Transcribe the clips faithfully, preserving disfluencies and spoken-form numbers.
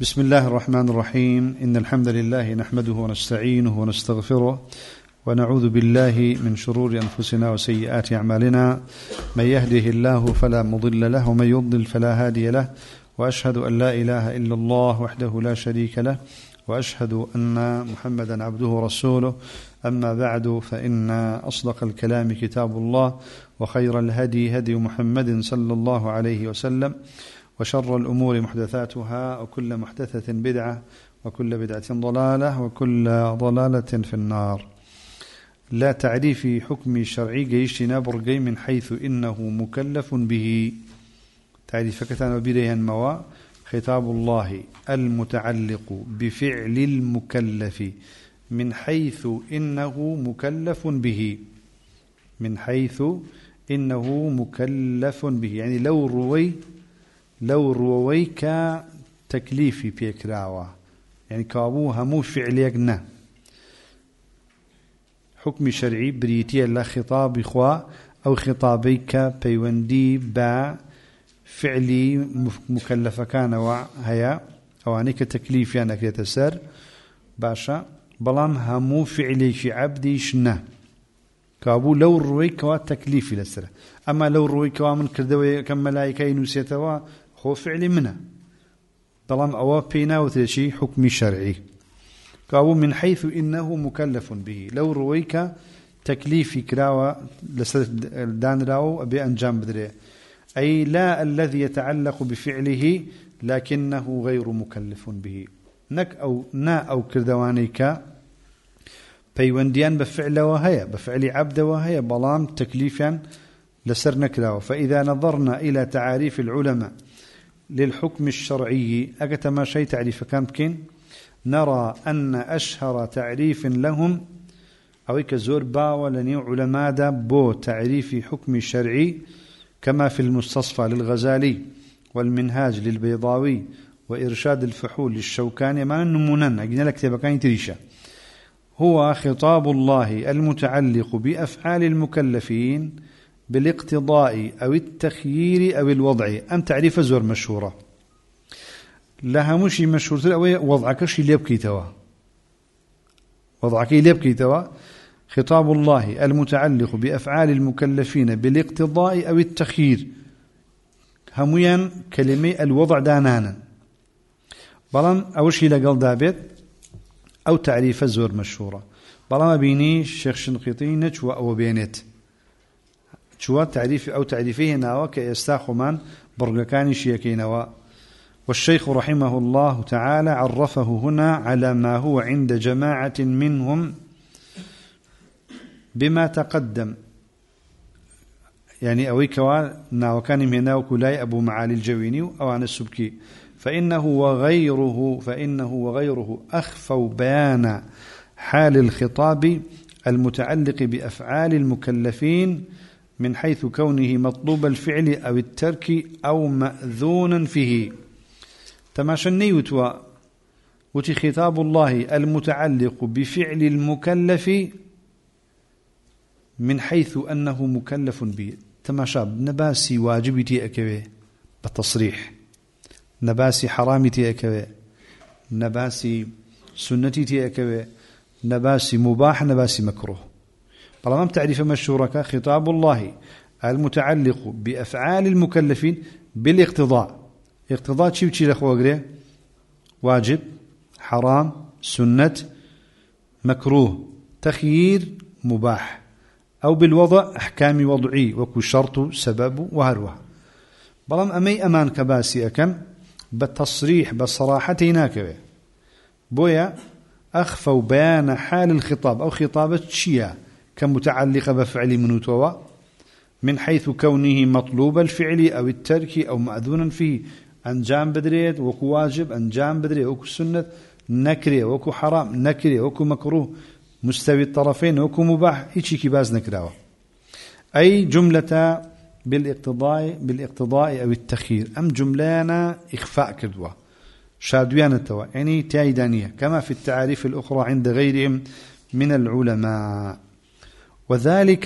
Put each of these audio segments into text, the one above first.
بسم الله الرحمن الرحيم. إن الحمد لله نحمده ونستعينه ونستغفره ونعوذ بالله من شرور أنفسنا وسيئات أعمالنا. من يهده الله فلا مضل له ومن يضلل فلا هادي له، وأشهد أن لا إله إلا الله وحده لا شريك له، وأشهد أن محمدا عبده ورسوله. أما بعد، فإن أصدق الكلام كتاب الله، وخير الهدي هدي محمد صلى الله عليه وسلم، وشر الأمور محدثاتها، وكل محدثة بدعة، وكل بدعة ضلالة، وكل ضلالة في النار. لا تعريف حكم شرعي جيشنا برقي من حيث إنه مكلف به. تعريف كتان وبديه الموا خطاب الله المتعلق بفعل المكلف من حيث إنه مكلف به، من حيث إنه مكلف به، يعني لو روي لو رويك تكليفي بيكراوة، يعني كابوها مو فعليك نه حكم شرعي بريتيا لا خطاب إخوة أو خطابيك بيوندي با فعلي مكلفة كان وهيا أو عنيك تكليف يعني كيتسر باشا بلان همو فعلي في عبدي شنه كابو لو رويك تكليفي لسره. أما لو رويك من كردوي كم ملائكة ينسيتوا هو فعلي منه بلان أوا بينا وتشي حكم شرعي كابو من حيث إنه مكلف به. لو رويك تكليفي كراوة لسر دان راو أبي أنجام بدري، أي لا الذي يتعلق بفعله لكنه غير مكلف به. نك أو نا أو كردوانيك بيونديان بفعل وهي بفعل عبد وهي بلام تكليفا لسر نكراوة. فإذا نظرنا إلى تعاريف العلماء للحكم الشرعي أكتما شيء تعريف كان بكين، نرى أن أشهر تعريف لهم أو كزور باو لنيو علماء بو تعريف حكم شرعي كما في المستصفى للغزالي والمنهاج للبيضاوي وإرشاد الفحول للشوكاني، ما نمونن أجنال كتابة كان تريشا، هو خطاب الله المتعلق بأفعال المكلفين بالاقتضاء أو التخيير أو الوضع. أم تعريف زور مشهورة لها مشي مشهورة وضعك شي ليبكي توا وضعك ليبكي توا خطاب الله المتعلق بأفعال المكلفين بالاقتضاء أو التخيير هميا كلمة الوضع دانانا بلان أو شي لقل دابت أو تعريف زور مشهورة بلان بيني الشيخ شنقيطي نجوى أو بينت شو تعريف أو تعريفيه ناوى كيستاخو من برقكاني شيكي ناوى. والشيخ رحمه الله تعالى عرفه هنا على ما هو عند جماعة منهم بما تقدم، يعني أوي كوا ناوى كان مهنا وكلاي أبو معالي الجويني أو عن السبكي، فإنه وغيره فإنه وغيره أخفوا بيان حال الخطاب المتعلق بأفعال المكلفين من حيث كونه مطلوب الفعل أو الترك أو مأذونا فيه. تماشني وتوا وتي خطاب الله المتعلق بفعل المكلف من حيث أنه مكلف به. تماشى نباسي واجبتي أكوي بالتصريح، نباسي حرامتي أكوي، نباسي سنتي أكوي، نباسي مباح، نباسي مكروه. طالما تعريف مشهورك خطاب الله المتعلق بأفعال المكلفين بالاقتضاء. اقتضاء شي بشي لأخوة واجب، حرام، سنة، مكروه، تخيير، مباح، أو بالوضع أحكام وضعي وكو شرط سبب وهروه. بلام أمي أمان كباسي أكن بالتصريح بالصراحة هناك بويا أخفوا بيان حال الخطاب أو خطابة شيئا كمتعلقة بفعل منوتوا من حيث كونه مطلوب الفعل أو الترك أو مأذونا فيه. أنجام بدريت وكو واجب، أنجام بدريت وكو سنة نكري، وكو حرام نكري، وكو مكروه مستوي الطرفين، وكو مباح إيشي كباز نكراوه. أي جملة بالاقتضاء بالاقتضاء أو التخيير. أم جملانا إخفاء كدوة شادويان التوا، يعني تايدانية كما في التعاريف الأخرى عند غيرهم من العلماء. وذلك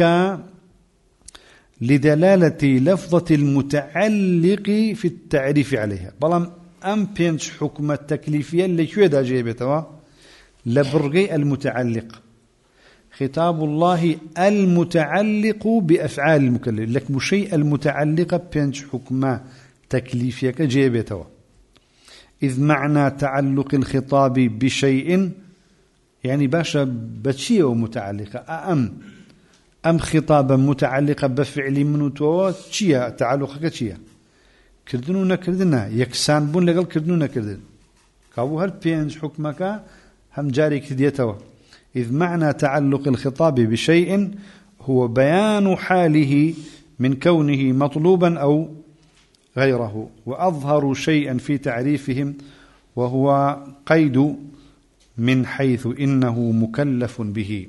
لدلالة لفظة المتعلق في التعريف عليها. بلام أم بينش حكم التكليفية اللي كويدا جيبتوا لبرغي المتعلق خطاب الله المتعلق بأفعال المكلف لك بشيء المتعلقة بينش حكم تكليفية كجيبتوا إذ معنى تعلق الخطاب بشيء يعني باشا بشيء متعلقة أم أم خطابا متعلقة بفعل منوتو تشيا تعلقك تشيا كردنو نكردنا يكسان بون لقل كردنو نكردن كابو هل بينج حكمك هم جاري كديتوا إذ معنى تعلق الخطاب بشيء هو بيان حاله من كونه مطلوبا أو غيره وأظهر شيئا في تعريفهم وهو قيد من حيث إنه مكلف به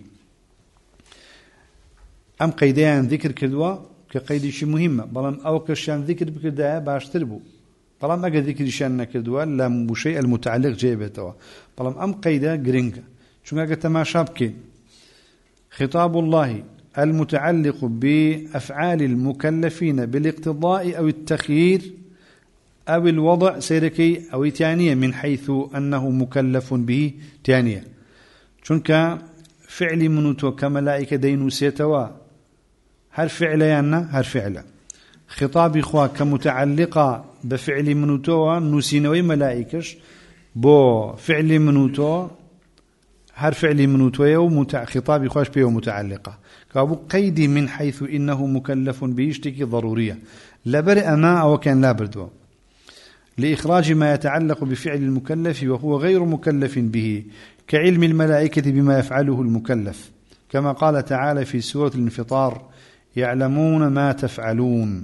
أم قيدان ذكر كدوا كقيد شيء مهمة بلام أو كشان ذكر بكدا باشتربو بلام أجا ذكر شان كدوا لم شيء المتعلق جيبته بلام أم قيدا جرينكا شو قاعد تماشابكين خطاب الله المتعلق بأفعال المكلفين بالاقتضاء أو التخيير أو الوضع سيركي أو تانية من حيث أنه مكلف به تانية شنك فعل منوتو كملائكة دينوسيتوا هل فعل يانا هل فعل خطاب إخوة كمتعلقة بفعل منوتو نسينوي ملائكش بو فعل منوتو هل فعل منوتو خطاب إخوة بيه متعلقة كابو قيد من حيث إنه مكلف به اشتكي ضرورية لبرئ ما أو كان لا بردوا لإخراج ما يتعلق بفعل المكلف وهو غير مكلف به كعلم الملائكة بما يفعله المكلف كما قال تعالى في سورة الانفطار يعلمون ما تفعلون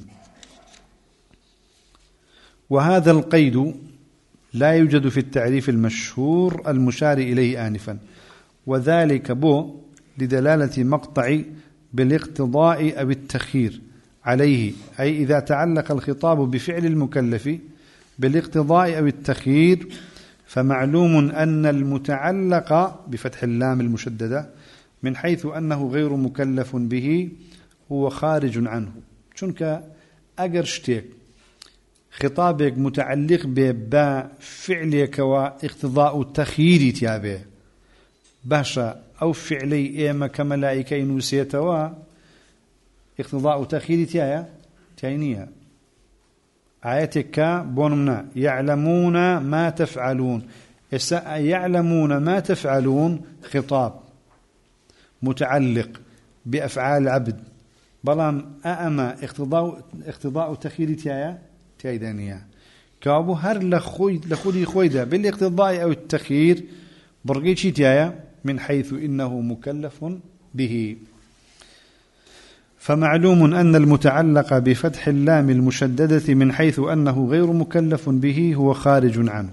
وهذا القيد لا يوجد في التعريف المشهور المشار إليه آنفا وذلك بو لدلالة مقطع بالاقتضاء أو التخيير عليه أي إذا تعلق الخطاب بفعل المكلف بالاقتضاء أو التخيير فمعلوم أن المتعلق بفتح اللام المشددة من حيث أنه غير مكلف به هو خارج عنه شنك أجر شتيك خطابك متعلق بفعلك واقتضاء التخيير تيابه باشا أو فعلي إيما كملائكة نوسيتوا اقتضاء تخيير تيايا تينيها آياتك بونمنا يعلمون ما تفعلون يعلمون ما تفعلون خطاب متعلق بأفعال العبد بلان أأما اقتضاء اقتضاء تخيير تيايا تيدانيا كابو هر لخوي لخودي خويدا بالاقتضاء أو التخيير برقيتشي تيايا من حيث إنه مكلف به فمعلوم أن المتعلق بفتح اللام المشددة من حيث أنه غير مكلف به هو خارج عنه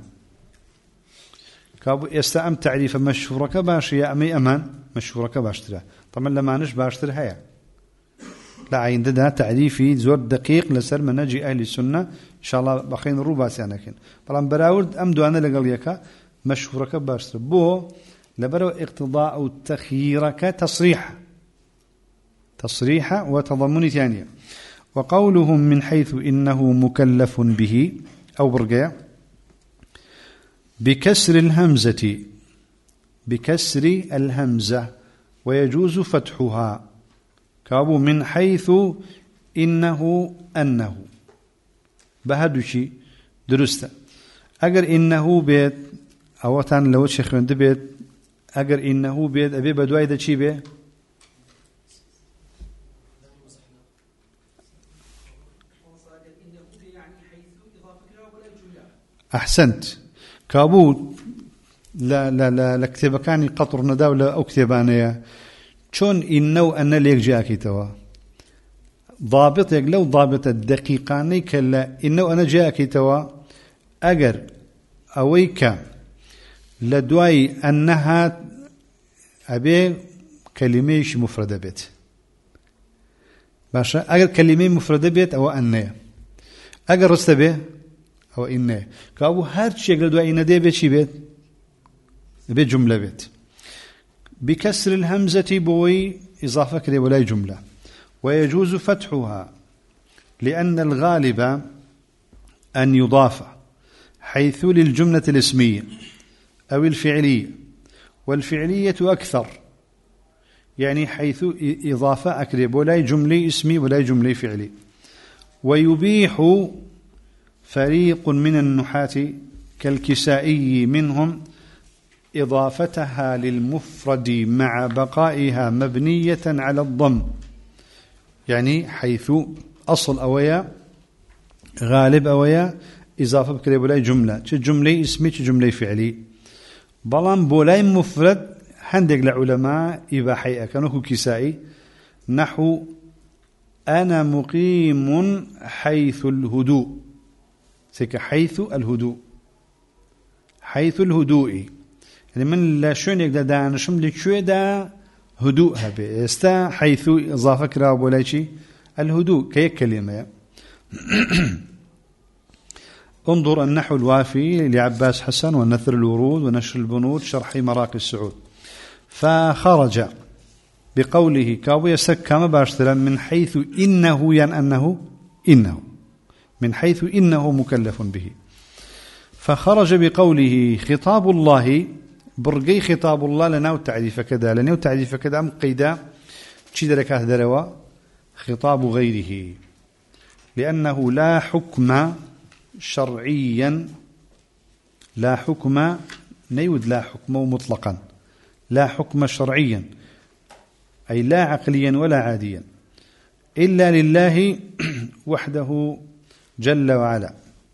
كابو يستأم تعريف مشهورك باش يا أمي أمان مشهورك باشترا طبعا لما نش باشتر هيا لا عين ده تعريفي زور دقيق لسر مناجي أهل السنة إن شاء الله بخين الربع سنكين طبعا براورد أمدو أنا لقليك مشهورك باشتر بو لبرو اقتضاء تخييرك تصريح تصريح وتضمن ثانية وقولهم من حيث إنه مكلف به أو برقية بكسر الهمزة بكسر الهمزة ويجوز فتحها كابو من حيث إنه أنه بهدوشي درست أجر إنه بيت أو تان لو شيخ من دبيت أجر إنه بيت أبي بدواي ده شيء به أحسنت كابو لا لا لا لكتب كاني قطر نداولة أو كتبانية شون إنه أن ليك جاكي توا ضابط لو ضابط الدقيقاني كلا إنه أنا جاكي توا أجر أويك لدواي أنها أبي كلميش مفردة بيت باشا أجر كلمة مفردة بيت أو أنه أجر رستبه أو إنه كأبو هر شيء قال دواء إنه ده بيت شي بيت بيت جملة بيت بكسر الهمزة بوي إضافة كده ولا جملة ويجوز فتحها لأن الغالب أن يضاف حيث للجملة الاسمية أو الفعلية، والفعلية أكثر، يعني حيث إضافة أكرب ولا جملة اسمي ولا جملة فعلي. ويبيح فريق من النحاة كالكسائي منهم إضافتها للمفرد مع بقائها مبنية على الضم، يعني حيث أصل أويا غالب أويا إضافة بكريب ولا جملة، جملة اسمي جملة فعلي. بلان بولاي مفرد هندق لعلماء إباحي أكنوه كسائي نحو أنا مقيم حيث الهدوء، سيك حيث الهدوء، حيث الهدوء يعني من لا شون يقدر دانشم لك شو دا هدوء هبه استا حيث إضافة كراب ولا شيء الهدوء كي كلمة. انظر النحو الوافي لعباس حسن ونثر الورود ونشر البنود شرح مراقي السعود. فخرج بقوله كاوي سكام باشترا من حيث إنه ين أنه إنه من حيث إنه مكلف به. فخرج بقوله خطاب الله برقي خطاب الله لنا وتعريف كذا لنا وتعريف كذا أم قيدا تشيد لك هذا خطاب غيره، لأنه لا حكم شرعيا، لا حكم نيود لا حكم مطلقا، لا حكم شرعيا أي لا عقليا ولا عاديا إلا لله وحده جل وعلا.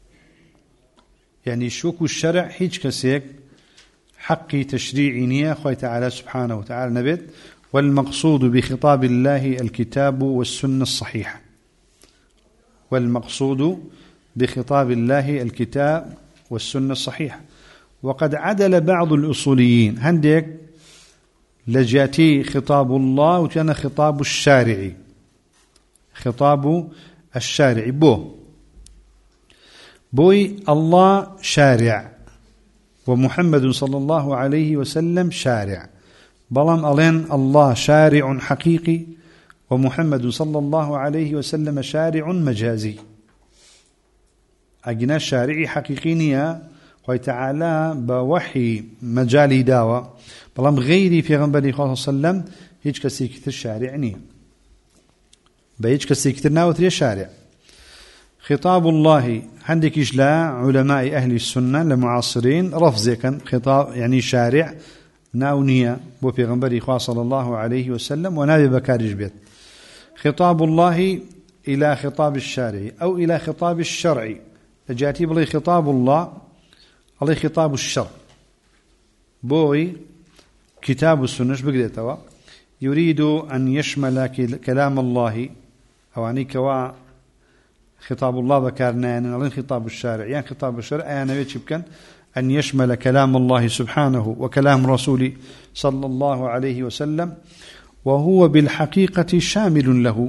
يعني شوك الشرع هيج كسيك حقي تشريعي نية خوي تعالى سبحانه وتعالى نبت. والمقصود بخطاب الله الكتاب والسنة الصحيحة، والمقصود بخطاب الله الكتاب والسنة الصحيحة. وقد عدل بعض الأصوليين هنديك لجاتي خطاب الله وكان خطاب الشارع، خطاب الشارع بو بوي الله شارع ومحمد صلى الله عليه وسلم شارع، بلام ألين الله شارع حقيقي ومحمد صلى الله عليه وسلم شارع مجازي. أجنا شارعي حقيقي نيا خوي تعالى بوحي مجالي داوى، بلام غيري في غنبري صلى الله عليه وسلم هيج كسي كتير شارع نيا، بهيج كسي كتير ناوتري شارع. خطاب الله عندك إجلاء علماء أهل السنة لمعاصرين رفضي كان خطاب يعني شارع ناونية وبيغنبري صلى الله عليه وسلم ونابي بكارج بيت. خطاب الله إلى خطاب الشارع أو إلى خطاب الشرع، جاتي بلي خطاب الله عليه خطاب الشرع بوي كتاب السنة بقريتها يريد أن يشمل كلام الله أو عني كوا خطاب الله بكارنا يعني خطاب الشارع، يعني خطاب الشرع يعني يمكن أن يشمل كلام الله سبحانه وكلام رسوله صلى الله عليه وسلم، وهو بالحقيقة شامل له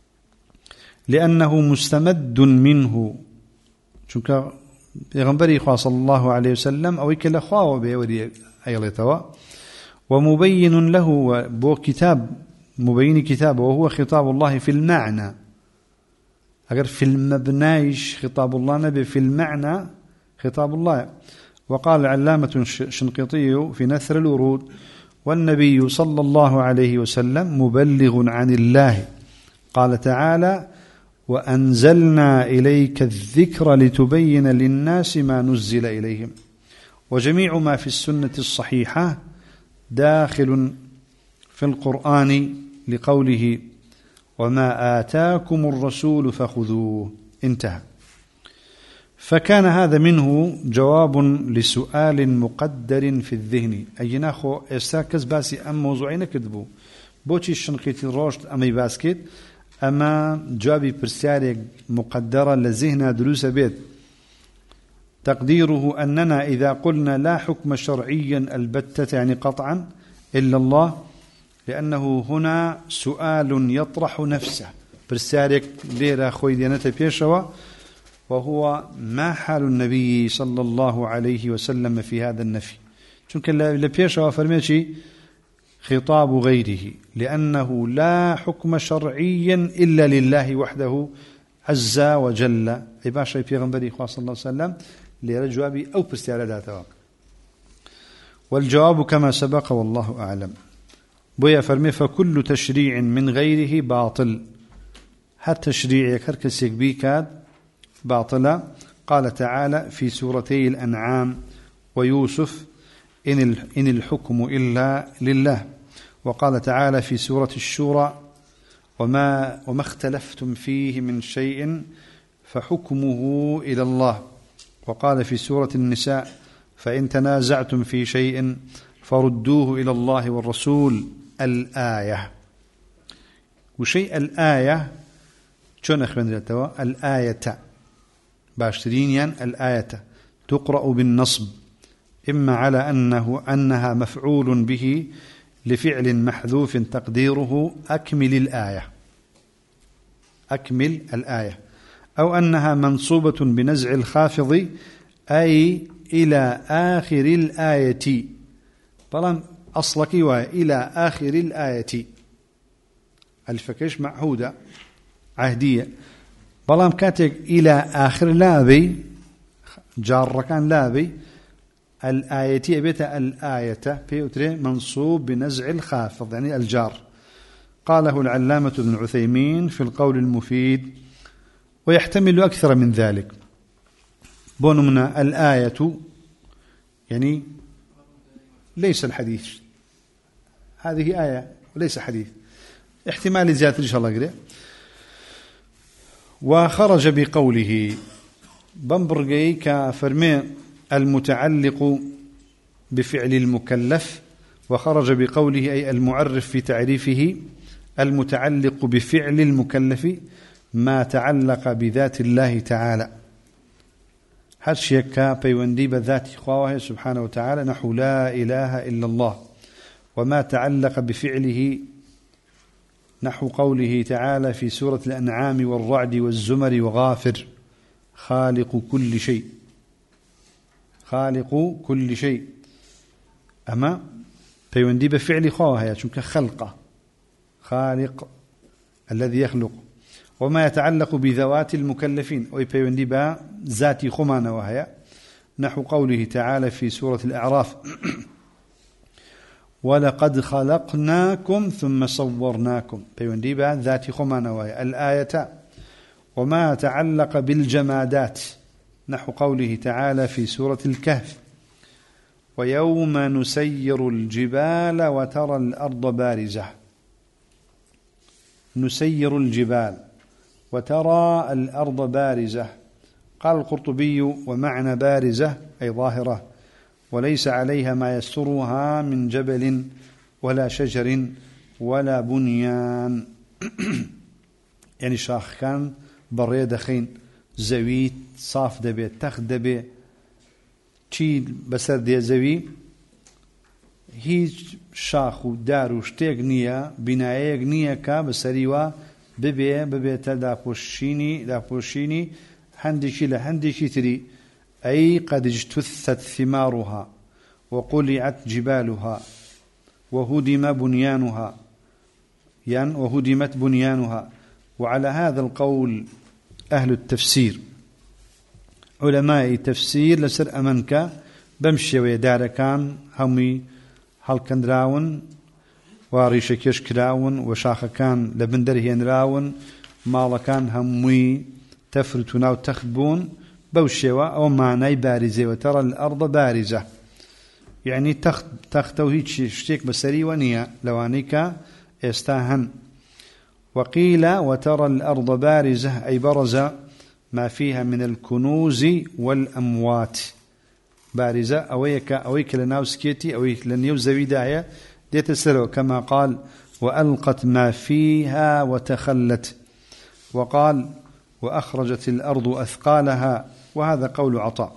لأنه مستمد منه. شنك يغنبري صلى الله عليه وسلم أو يكلا خواو بيوري أيضا ومبين له بو كتاب مبين كتابه وهو خطاب الله في المعنى. أجر في المبنايش خطاب الله نبي في المعنى خطاب الله. وقال العلامة الشنقيطي في نثر الورود والنبي صلى الله عليه وسلم مبلغ عن الله، قال تعالى وأنزلنا إليك الذكر لتبين للناس ما نزل إليهم. وجميع ما في السنة الصحيحة داخل في القرآن لقوله وما آتاكم الرسول فخذوه، انتهى. فكان هذا منه جواب لسؤال مقدر في الذهن. أي ناخو استاكز باسي أم موضوعين كذبو بوشي الشنقيتي روشت أمي باسكت أما جوابي برسالة مقدرة لذهن دروس بيت تقديره أننا إذا قلنا لا حكم شرعيا البتة يعني قطعا إلا الله، لأنه هنا سؤال يطرح نفسه برسالة ليرا خوي ديانة بيشوا، وهو ما حال النبي صلى الله عليه وسلم في هذا النفي. چونك لبيشوا فرميشي خطاب غيره لأنه لا حكم شرعيا إلا لله وحده عز وجل. عباشا في غنبري صلى الله عليه وسلم ليرى جوابي أو برسالة ذاتها. والجواب كما سبق والله أعلم. بويا فرمي فكل تشريع من غيره باطل، حتى تشريع كركسيك بيكاد باطلة. قال تعالى في سورتي الأنعام ويوسف إن إن الحكم إلا لله. وقال تعالى في سورة الشورى وما وما اختلفتم فيه من شيء فحكمه إلى الله. وقال في سورة النساء فإن تنازعتم في شيء فردوه إلى الله والرسول. الآية وشيء الآية شون أخبرنا الآية باشترين يعني الآية تقرأ بالنصب إما على أنه أنها مفعول به لفعل محذوف تقديره أكمل الآية أكمل الآية، أو أنها منصوبة بنزع الخافض أي إلى آخر الآية. طالما أصلك إلى آخر الآية الفكش معهودة عهدية، بلام كاتك إلى آخر لابي جار كان لابي الآية بيت الآية بيوتري منصوب بنزع الخافض يعني الجار. قاله العلامة ابن عثيمين في القول المفيد ويحتمل أكثر من ذلك. بونمنا الآية يعني ليس الحديث، هذه آية وليس حديث، احتمال زيادة إن شاء الله قرأ. وخرج بقوله بمبرقي كفرمي المتعلق بفعل المكلف، وخرج بقوله أي المعرف في تعريفه المتعلق بفعل المكلف ما تعلق بذات الله تعالى. هرشيكا بيوندي بذات خواه سبحانه وتعالى نحو لا إله إلا الله، وما تعلق بفعله نحو قوله تعالى في سورة الأنعام والرعد والزمر وغافر خالق كل شيء خالق كل شيء. أما بيوندي بفعل خواه شنك خلقه خالق الذي يخلق، وما يتعلق بذوات المكلفين أي بيوندي با ذاتي خمانة وهي نحو قوله تعالى في سورة الأعراف ولقد خلقناكم ثم صورناكم بيوندي با ذاتي خمانة وهي الآية. وما يتعلق بالجمادات نحو قوله تعالى في سورة الكهف ويوم نسير الجبال وترى الأرض بارزة نسير الجبال وترى الأرض بارزة. قال القرطبي ومعنى بارزة أي ظاهرة وليس عليها ما يسترها من جبل ولا شجر ولا بنيان يعني شاخ كان برية دخين زويت صاف دبي تخ دبي تشيل بسر دي زوي هیچ شاخ و دار و شتێک نییە بینایەک نییە کە بەسەریوە ببێ ببێتە داپۆشینی داپۆشینی هەندێکی لە هەندێکی تری أي قد اجتثت ثمارها وقلعت جبالها وهدم بنيانها يعني وهدمت بنيانها. وعلى هذا القول أهل التفسير علماء التفسير لسر أمنك بمشي ويدار كان همي هل كان راون واريش كيش كراون وشاخ كان لبندر هينراون مالا كان همي تفرتنا وتخبون بوشيوا أو معنى بارزة وترى الأرض بارزة يعني تخت تختو هيك شتيك بسري ونيا لوانيكا استاهن. وقيل وترى الأرض بارزة أي برز ما فيها من الكنوز والأموات بارزة أويك أويك لناوسكيتي أويك لنيوزوي داعية ديتسرو كما قال وألقت ما فيها وتخلت. وقال وأخرجت الأرض أثقالها وهذا قول عطاء.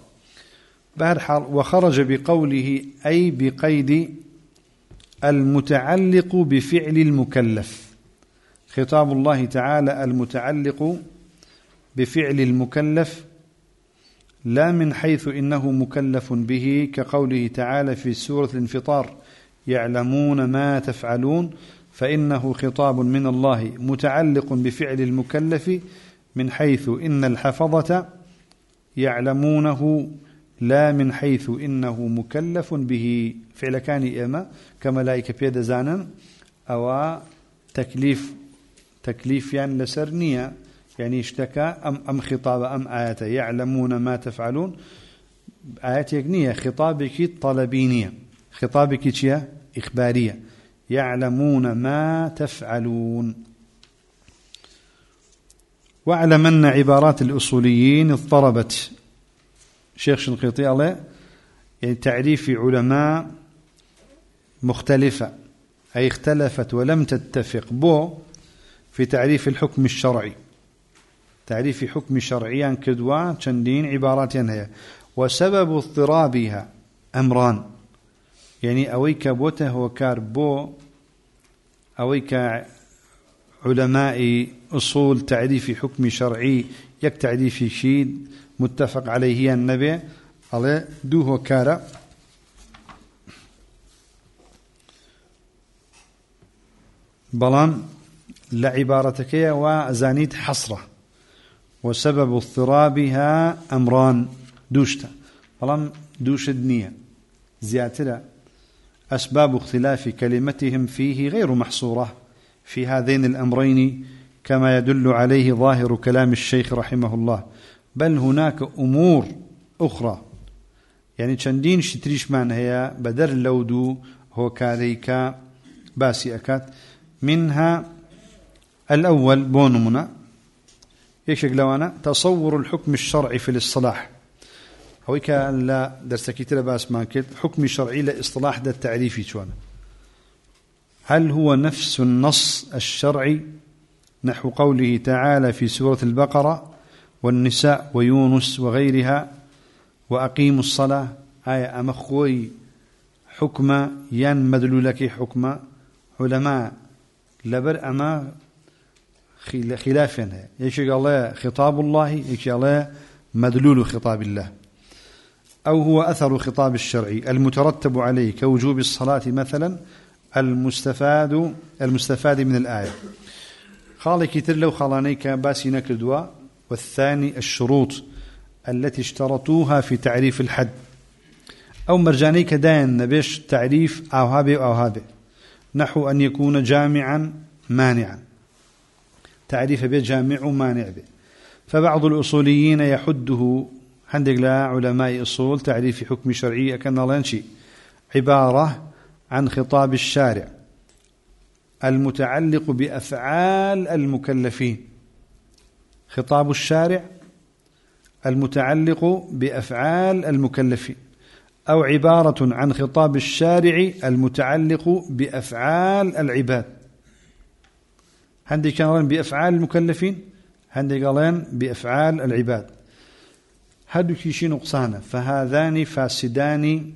وخرج بقوله أي بقيد المتعلق بفعل المكلف خطاب الله تعالى المتعلق بفعل المكلف لا من حيث إنه مكلف به كقوله تعالى في سورة الانفطار يعلمون ما تفعلون فإنه خطاب من الله متعلق بفعل المكلف من حيث إن الحفظة يعلمونه لا من حيث إنه مكلف به. فعل كان إما كملائكة بيد زانا أو تكليف تكليف يعني لسرنية يعني اشتكى أم أم خطاب أم آيات يعلمون ما تفعلون. آيات يقنية خطابك طلبينية، خطابك شيء إخبارية، يعلمون ما تفعلون. واعلم أن عبارات الأصوليين اضطربت. شيخ شنقيطي الله يعني تعريف علماء مختلفة، أي اختلفت ولم تتفق بو في تعريف الحكم الشرعي. تعريف حكم شرعي كدوا تشندين عبارات هي، وسبب اضطرابها أمران. يعني أويك بوته وكار بو أويك علماء أصول تعريف حكم شرعي يك تعريف شيد متفق عليه النبي على دوه كارا. بلان لعبارتك وزانيد حصرة. وسبب اضطرابها أمران دوشتا بلان دوش الدنيا زياترة. أسباب اختلاف كلمتهم فيه غير محصورة في هذين الأمرين كما يدل عليه ظاهر كلام الشيخ رحمه الله، بل هناك أمور أخرى يعني تشندين شتريش مان هي بدر اللودو هو كاريكا باسي أكات. منها الأول بونمنا يشك لوانا تصور الحكم الشرعي في الاصطلاح. هو كان لا درس كتير باس ماكت حكم شرعي لاصطلاح ده التعريفي شوانا. هل هو نفس النص الشرعي نحو قوله تعالى في سورة البقرة والنساء ويونس وغيرها وأقيموا الصلاة آية أمخوي حكم ين مدلولك حكم علماء لبر أما خلافا يشي الله خطاب الله يشي الله مدلول خطاب الله، أو هو أثر خطاب الشرعي المترتب عليه كوجوب الصلاة مثلا المستفاد المستفاد من الآية. خالي كتر لو خلانيك باسي نكدوا. والثاني الشروط التي اشترطوها في تعريف الحد، أو مرجانيك داين نبيش تعريف أو هابي أو هابي، نحو أن يكون جامعا مانعا، تعريف به جامع ومانع به. فبعض الأصوليين يحده عندك لا علماء أصول تعريف حكم شرعي كان لانشي عبارة عن خطاب الشارع المتعلق بأفعال المكلفين. خطاب الشارع المتعلق بأفعال المكلفين، أو عبارة عن خطاب الشارع المتعلق بأفعال العباد. عندي كان بأفعال المكلفين، عندي قالين بأفعال العباد. هادو كيشي نقصانا فهذان فاسدان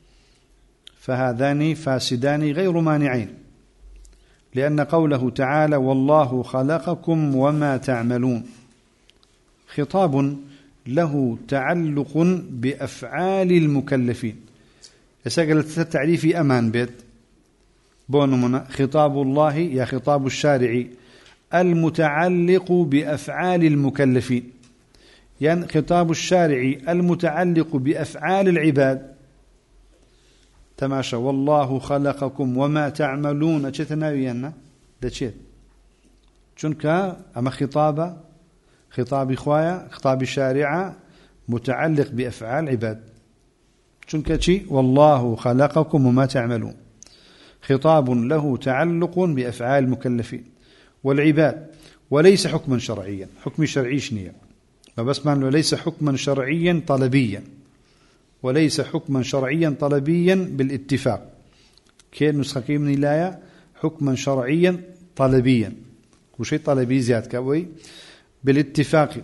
فهذان فاسدان غير مانعين، لأن قوله تعالى والله خلقكم وما تعملون خطاب له تعلق بأفعال المكلفين. يسأل التعريف أمان بيت بونمنا خطاب الله يا خطاب الشارع المتعلق بأفعال المكلفين، يعني خطاب الشارع المتعلق بأفعال العباد. تماشى والله خلقكم وما تعملون أتشتناوينا ده شيء چونك أما خطابة خطاب إخوايا خطاب الشارع متعلق بأفعال عباد، چونك شيء والله خلقكم وما تعملون خطاب له تعلق بأفعال المكلفين والعباد، وليس حكما شرعيا. حكم شرعي شنية ما بس معنى ليس حكما شرعيا طلبيا، وليس حكما شرعيا طلبيا بالاتفاق. كين نسخة من الآية حكما شرعيا طلبيا وشيء طلبي زياد كوي بالاتفاق،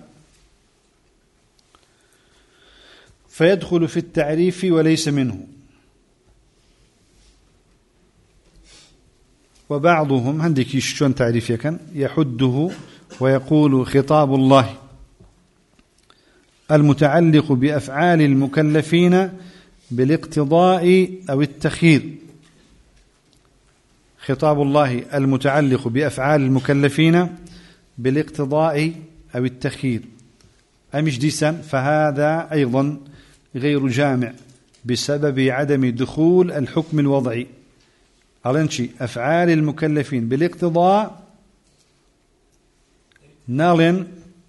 فيدخل في التعريف وليس منه. وبعضهم عندك شلون تعريف يكن يحده ويقول خطاب الله المتعلق بأفعال المكلفين بالاقتضاء أو التخيير. خطاب الله المتعلق بأفعال المكلفين بالاقتضاء أو التخيير أمش ديسا، فهذا أيضا غير جامع بسبب عدم دخول الحكم الوضعي. ألنشي أفعال المكلفين بالاقتضاء نالن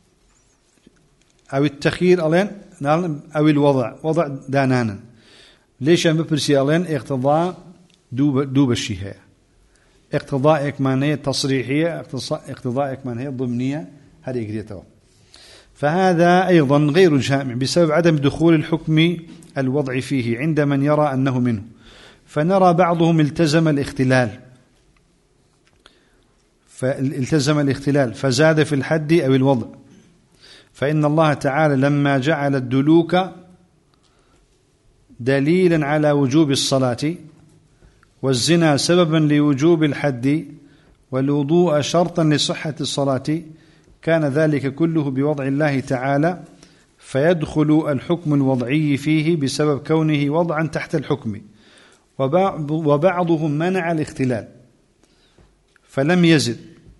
أو التخيير ألين نالن أو الوضع وضع دانانا. ليش أم ببرسي ألين اقتضاء دوب دوب الشيء اقتضاء إكمانية تصريحية اقتضاء إكمانية ضمنية هذه يقدرته. فهذا أيضا غير جامع بسبب عدم دخول الحكم الوضعي فيه عند من يرى أنه منه. فنرى بعضهم التزم الاختلال فالتزم الاختلال فزاد في الحد أو الوضع. فإن الله تعالى لما جعل الدلوك دليلا على وجوب الصلاة والزنا سببا لوجوب الحد والوضوء شرطا لصحة الصلاة كان ذلك كله بوضع الله تعالى فيدخل الحكم الوضعي فيه بسبب كونه وضعا تحت الحكم. وبعضهم منع الاختلال فلم يزد.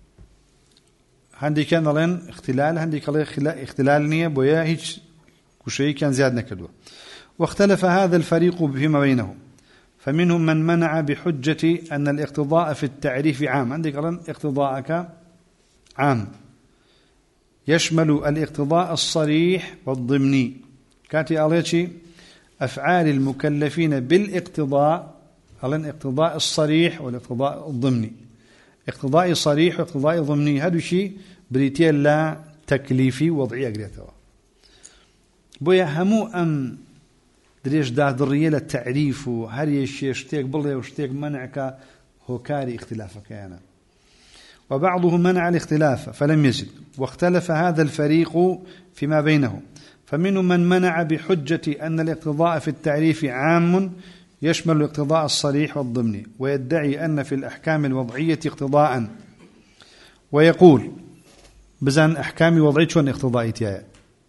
عندي كان لين اختلال عندي كلا اختلال نية بويا هيك وشيء كان زيادة كدوه. واختلف هذا الفريق فيما بينهم فمنهم من منع بحجة أن الاقتضاء في التعريف عام. عندك لين اقتضاءك عام يشمل الاقتضاء الصريح والضمني. كاتي عليك أفعال المكلفين بالاقتضاء لين اقتضاء الصريح والاقتضاء الضمني. اقتضاء صريح واقتضاء ضمني هذا شيء بريتيا لا تكليفي وضعي أقريتها بويا همو أم دريش دادرية للتعريف وهر يشي اشتيك بلي واشتيك منعك هو كاري اختلافك يعني. وبعضهم منع الاختلاف فلم يزد. واختلف هذا الفريق فيما بينهم فمنهم من منع بحجة أن الاقتضاء في التعريف عام يشمل الاقتضاء الصريح والضمني ويدعي أن في الأحكام الوضعية اقتضاء ويقول بزان أحكام وضعية شون اقتضائيتها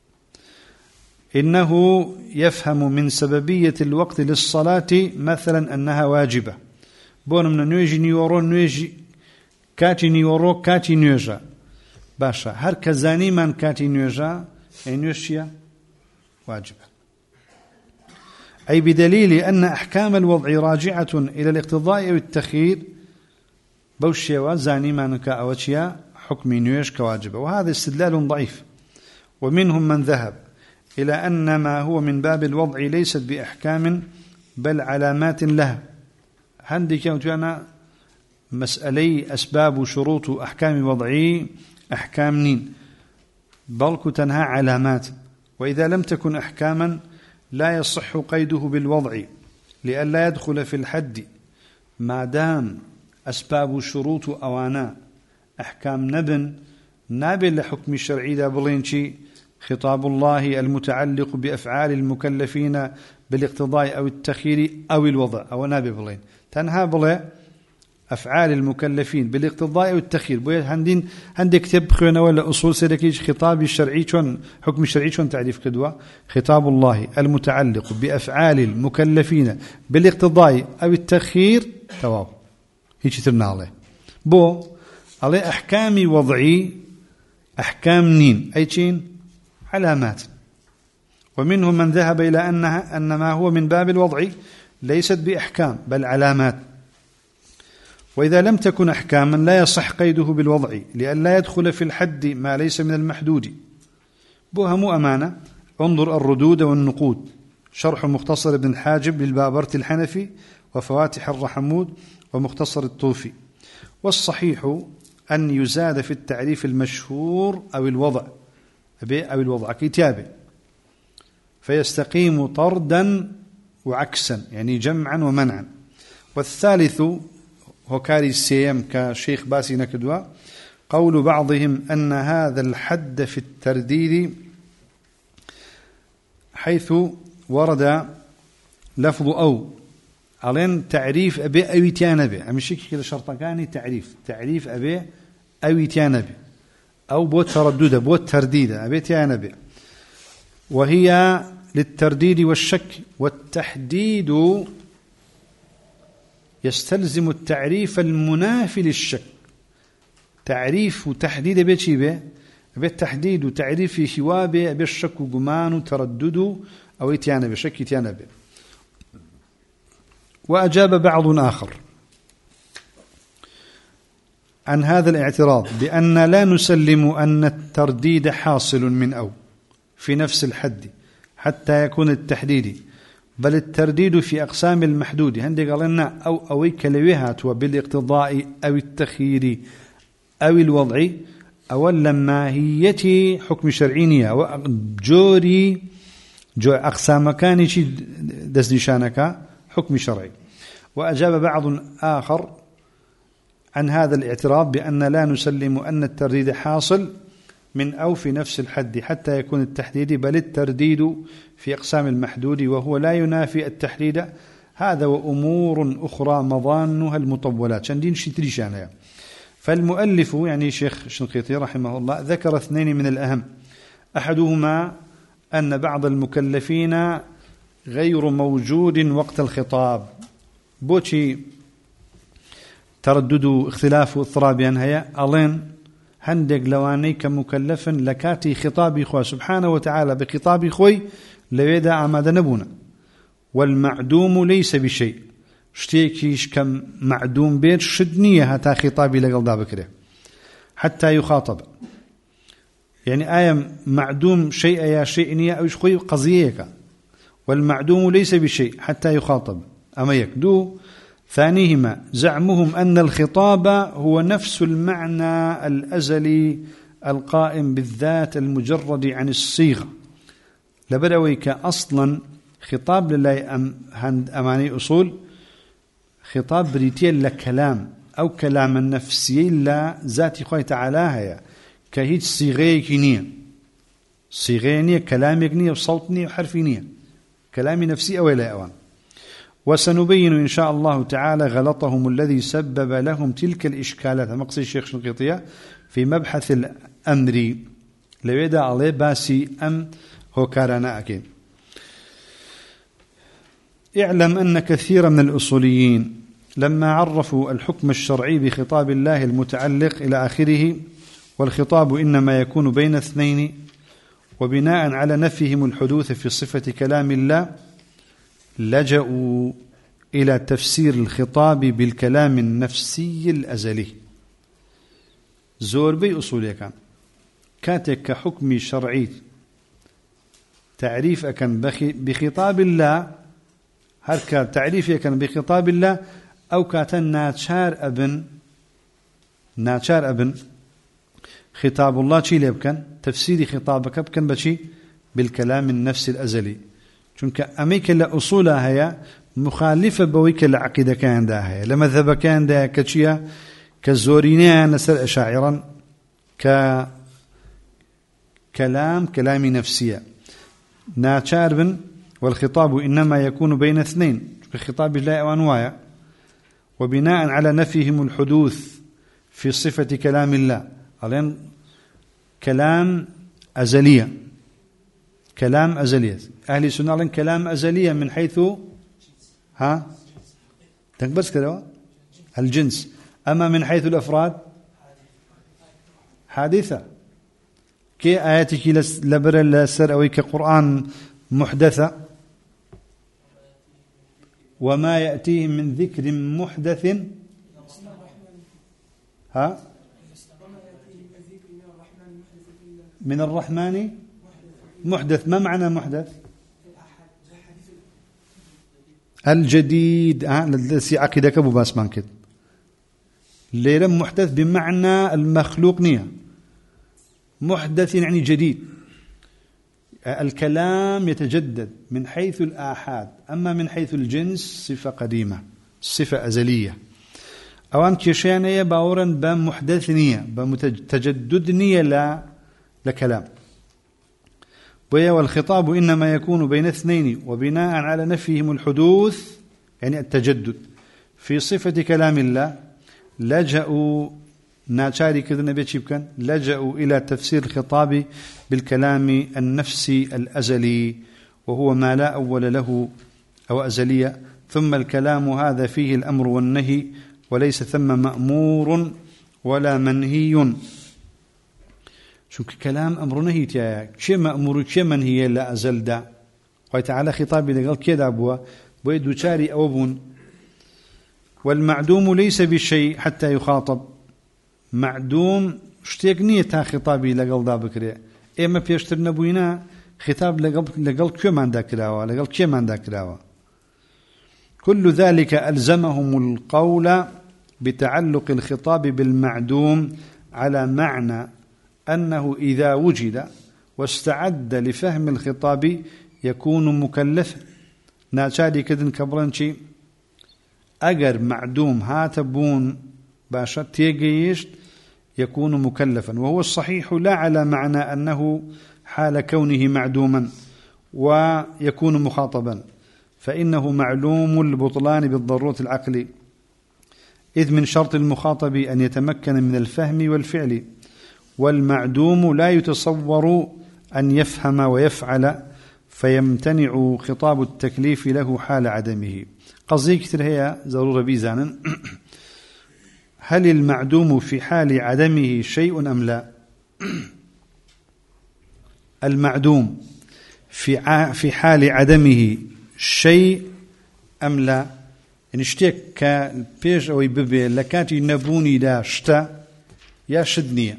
إنه يفهم من سببية الوقت للصلاة مثلا أنها واجبة بون من نيجي نيورو نيجي كاتي نيورو كاتي نيوجا باشا هر كزاني من كاتي نيوجا نيوشيا واجبة أي بدليل أن أحكام الوضع راجعة إلى الاقتضاء والتخيير بوشيا وزاني من كأوتشيا حكم نيوش كواجبة. وهذا استدلال ضعيف. ومنهم من ذهب إلى أن ما هو من باب الوضع ليست بأحكام بل علامات لها. عندي كنت أنا مسألي أسباب وشروط أحكام وضعي أحكام نين بل كتنها علامات. وإذا لم تكن أحكاما لا يصح قيده بالوضع لئلا يدخل في الحد ما دام أسباب الشروط أوانا أحكام نبن نابل لحكم الشرعي دا بلينشي خطاب الله المتعلق بأفعال المكلفين بالاقتضاء أو التخيير أو الوضع أو نابل بلين تنها بلي أفعال المكلفين بالاقتضاء والتخيير بويا عندين عندك كتاب خينا ولا أصول سلكيش خطاب الشرعي شون حكم الشرعي شون تعريف كدوة خطاب الله المتعلق بأفعال المكلفين بالاقتضاء أو التخيير تواب هيك ترنا عليه بو عليه أحكام وضعي أحكام نين أي شين علامات. ومنهم من ذهب إلى أنها أن ما هو من باب الوضع ليست بأحكام بل علامات. وإذا لم تكن أحكاما لا يصح قيده بالوضع لئلا يدخل في الحد ما ليس من المحدود. بوهم أمانة انظر الردود والنقود شرح مختصر ابن الحاجب للبابرة الحنفي وفواتح الرحمود ومختصر الطوفي. والصحيح أن يزاد في التعريف المشهور أو الوضع أو الوضع كتابه فيستقيم طردا وعكسا يعني جمعا ومنعا. والثالث هو كاري السيم كشيخ باسي نكدوا قول بعضهم أن هذا الحد في الترديد حيث ورد لفظ أو علين تعريف أبي أو يتيانبي أمشيك كده شرطكاني تعريف تعريف أبي أو يتيانبي أو بوت تردد بوت ترديد أبي يتيانبي وهي للترديد والشك. والتحديد يستلزم التعريف المنافي للشك. تعريف وتحديد بيتشي به بالتحديد وتعريف شوابه بالشك وجمان وتردد أو إتيانا بشك إتيانا به. وأجاب بعض آخر عن هذا الاعتراض بأن لا نسلم أن الترديد حاصل من أو في نفس الحد حتى يكون التحديد، بل الترديد في أقسام المحدود. هندي قال لنا أو أوي كلويهات وبالاقتضاء أو التخيير أو الوضع أو لما هيتي حكم شرعينية وجوري جو أقسام كان شيء دزنشانك حكم شرعي. وأجاب بعض آخر عن هذا الاعتراض بأن لا نسلم أن الترديد حاصل من أو في نفس الحد حتى يكون التحديد، بل الترديد في أقسام المحدود وهو لا ينافي التحديد. هذا وأمور أخرى مظانها المطولات شندين شتريشانها. فالمؤلف يعني شيخ شنقيطي رحمه الله ذكر اثنين من الأهم، أحدهما أن بعض المكلفين غير موجود وقت الخطاب. بوشي تردد اختلاف اضطراب هي ألين هندق لواني كمكلف لكاتي خطابي خوي سبحانه وتعالى بخطابي خوي لويدا عماد نبونا. والمعدوم ليس بشيء شتيكيش كم معدوم بيت شدنية هتا خطابي لقل دابكره حتى يخاطب. يعني آية معدوم شيء يا شيء نية أو شخوي قضيك، والمعدوم ليس بشيء حتى يخاطب. أما يكدو ثانيهما زعمهم أن الخطاب هو نفس المعنى الأزلي القائم بالذات المجرد عن الصيغة. لبدويك أصلا خطاب لله أم هند أماني أصول خطاب بريتيل لكلام أو كلام النفسي لا ذاتي خوي تعالى هي كهيج صيغة كنية صيغة نية كلامك نية وصوت نية وحرف نية كلام نفسي أو لا أوان. وسنبين إن شاء الله تعالى غلطهم الذي سبب لهم تلك الإشكالات. مقصد الشيخ شنقيطية في مبحث الأمر لويدا عليه باسي أم هو كارنا أكين. اعلم أن كثيرا من الأصوليين لما عرفوا الحكم الشرعي بخطاب الله المتعلق إلى آخره والخطاب إنما يكون بين اثنين وبناء على نفيهم الحدوث في صفة كلام الله لجأوا إلى تفسير الخطاب بالكلام النفسي الأزلي. زور بي أصولي كان كاتك كحكم شرعي تعريف أكن بخطاب الله هركا تعريف أكن بخطاب الله أو كاتن ناتشار أبن ناتشار أبن خطاب الله شي لبكن تفسير خطابك بكن بشي بالكلام النفسي الأزلي. چونك أميك لأصولها هي مخالفة بويك لعقيدة كان ده هي لمذهب كان ده كشيا كالزورينية نسر أشاعرا ككلام كلام نفسية ناتشار بن. والخطاب إنما يكون بين اثنين الخطاب الله وأنواع وبناء على نفيهم الحدوث في صفة كلام الله علين كلام أزلية كلام أزلية. أهل السنة لن كلام أزلية من حيث ها تنبس كده الجنس، أما من حيث الأفراد حادثة كي آياتك لبر السر أو كقرآن محدثة وما يأتيهم من ذكر محدث ها من الرحمن محدث. ما معنى محدث؟ الجديد. ها لسي عقيدك أبو باسمان كده ليلة محدث بمعنى المخلوق نية محدث يعني جديد. الكلام يتجدد من حيث الآحاد، أما من حيث الجنس صفة قديمة صفة أزلية. أوان كيشانية باورا بمحدثنية بمتجددنية لا لكلام. والخطاب إنما يكون بين اثنين وبناء على نفيهم الحدوث يعني التجدد في صفة كلام الله لجأوا ناتشاري كذا نبي كان لجأوا إلى تفسير الخطاب بالكلام النفسي الأزلي وهو ما لا أول له أو أزلية. ثم الكلام هذا فيه الأمر والنهي وليس ثم مأمور ولا منهي. شو كلام أمر نهي تيا شيء مأمور شيء منهي لا أزل دا وتعالى خطابي لقال كذا أبوه بيدو شاري أو بون. والمعدوم ليس بشيء حتى يخاطب. معدوم اشتيقنية تا خطابي لقال دا بكري إما بيشتر نبوينا خطاب لقال لقال كيو من ذاكراوا لقال كيو من ذاكراوا. كل ذلك ألزمهم القول بتعلق الخطاب بالمعدوم على معنى أنه إذا وجد واستعد لفهم الخطاب يكون مكلفا. ناشادي كدن كبرنشي أجر معدوم هاتبون باشا تيجيش يكون مكلفا، وهو الصحيح لا على معنى أنه حال كونه معدوما ويكون مخاطبا، فإنه معلوم البطلان بالضرورة العقل، إذ من شرط المخاطب أن يتمكن من الفهم والفعل، والمعدوم لا يتصور أن يفهم ويفعل فيمتنع خطاب التكليف له حال عدمه. قصدي كتير هي ضرورة بيزانا هل المعدوم في حال عدمه شيء أم لا؟ المعدوم في في حال عدمه شيء أم لا؟ نشتك كبيش أو يببي لكاتي نبوني دا شتا يا شدنية.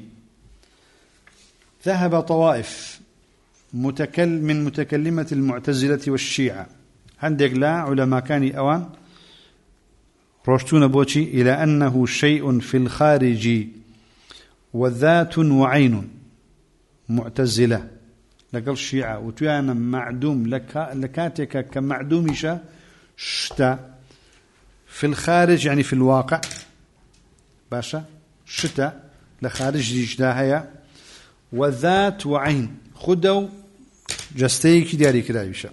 ذهب طوائف متكل من متكلمة المعتزلة والشيعة عندك لا علماء كان أوان رشتون بوشي إلى أنه شيء في الخارج وذات وعين. معتزلة لقل الشيعة وتيانا معدوم لك لكاتك كمعدوم شا شتا في الخارج يعني في الواقع باشا شتا لخارج جداها وذات وعين خدوا جستيك دياري كرايشا.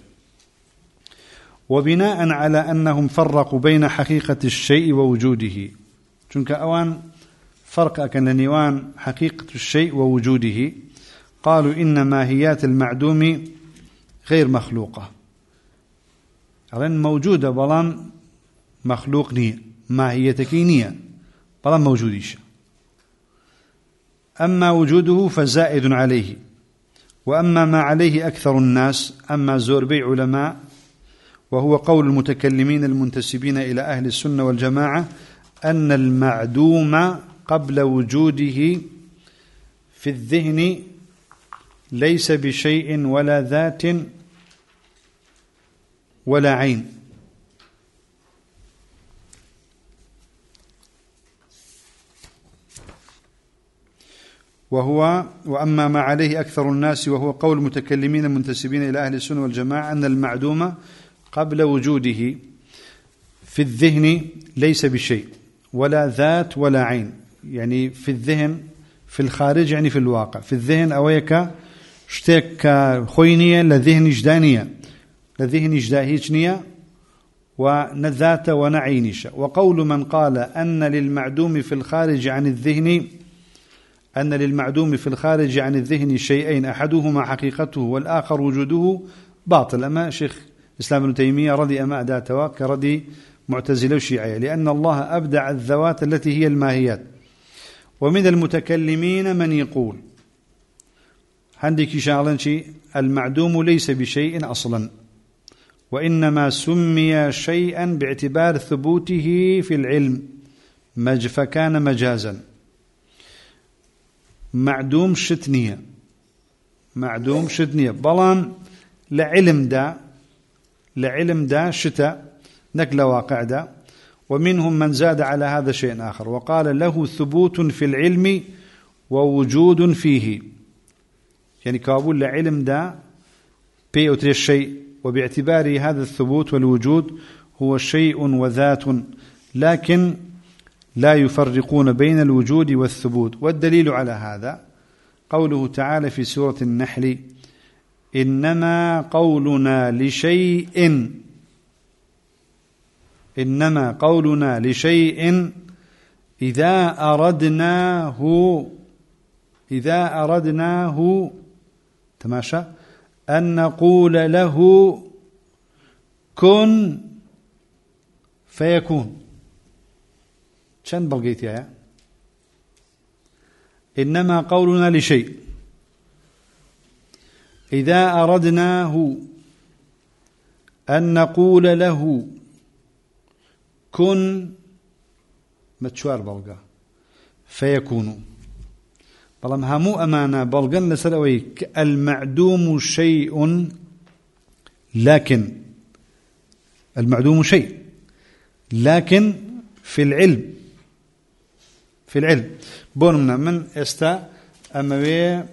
وبناء على أنهم فرقوا بين حقيقة الشيء ووجوده چونك أوان فرق أكن لنيوان حقيقة الشيء ووجوده قالوا إن ماهيات المعدوم غير مخلوقة، لأن موجودة بلان مخلوق نية ماهيتك نية بلان موجوديش، أما وجوده فزائد عليه، وأما ما عليه أكثر الناس أما زور بي علماء وهو قول المتكلمين المنتسبين إلى أهل السنة والجماعة أن المعدوم قبل وجوده في الذهن ليس بشيء ولا ذات ولا عين. وهو وأما ما عليه أكثر الناس وهو قول المتكلمين المنتسبين إلى أهل السنة والجماعة أن المعدوم قبل وجوده في الذهن ليس بشيء ولا ذات ولا عين، يعني في الذهن في الخارج يعني في الواقع، في الذهن أويك شتك خوينية لذهن جدانية لذهن جداهيجنية ونذات ونعينش. وقول من قال أن للمعدوم في الخارج عن الذهن أن للمعدوم في الخارج عن الذهن شيئين أحدهما حقيقته والآخر وجوده باطل. أما شيخ الإسلام ابن تيمية رضي أما أداتوا كردي معتزلة وشيعية، لأن الله أبدع الذوات التي هي الماهيات. ومن المتكلمين من يقول عندك شغلة المعدوم ليس بشيء أصلا، وإنما سمي شيئا باعتبار ثبوته في العلم فكان مجازا. معدوم شتنية معدوم شتنية بلان لعلم دا لعلم دا شتا نقل واقع دا. ومنهم من زاد على هذا شيء آخر وقال له ثبوت في العلم ووجود فيه، يعني كابول لعلم دا بيوتري الشيء، وباعتبار هذا الثبوت والوجود هو شيء وذات، لكن لا يفرقون بين الوجود والثبوت. والدليل على هذا قوله تعالى في سورة النحل إنما قولنا لشيء إنما قولنا لشيء إذا أردناه إذا أردناه تماشى أن نقول له كن فيكون. شن بلقيت يا إنما قولنا لشيء إذا أردناه أن نقول له كن متشوار بلغا فيكون. بلام همو أمانة بلغن لسلوي المعدوم شيء لكن المعدوم شيء لكن في العلم في العلم بونمنا من استا أموي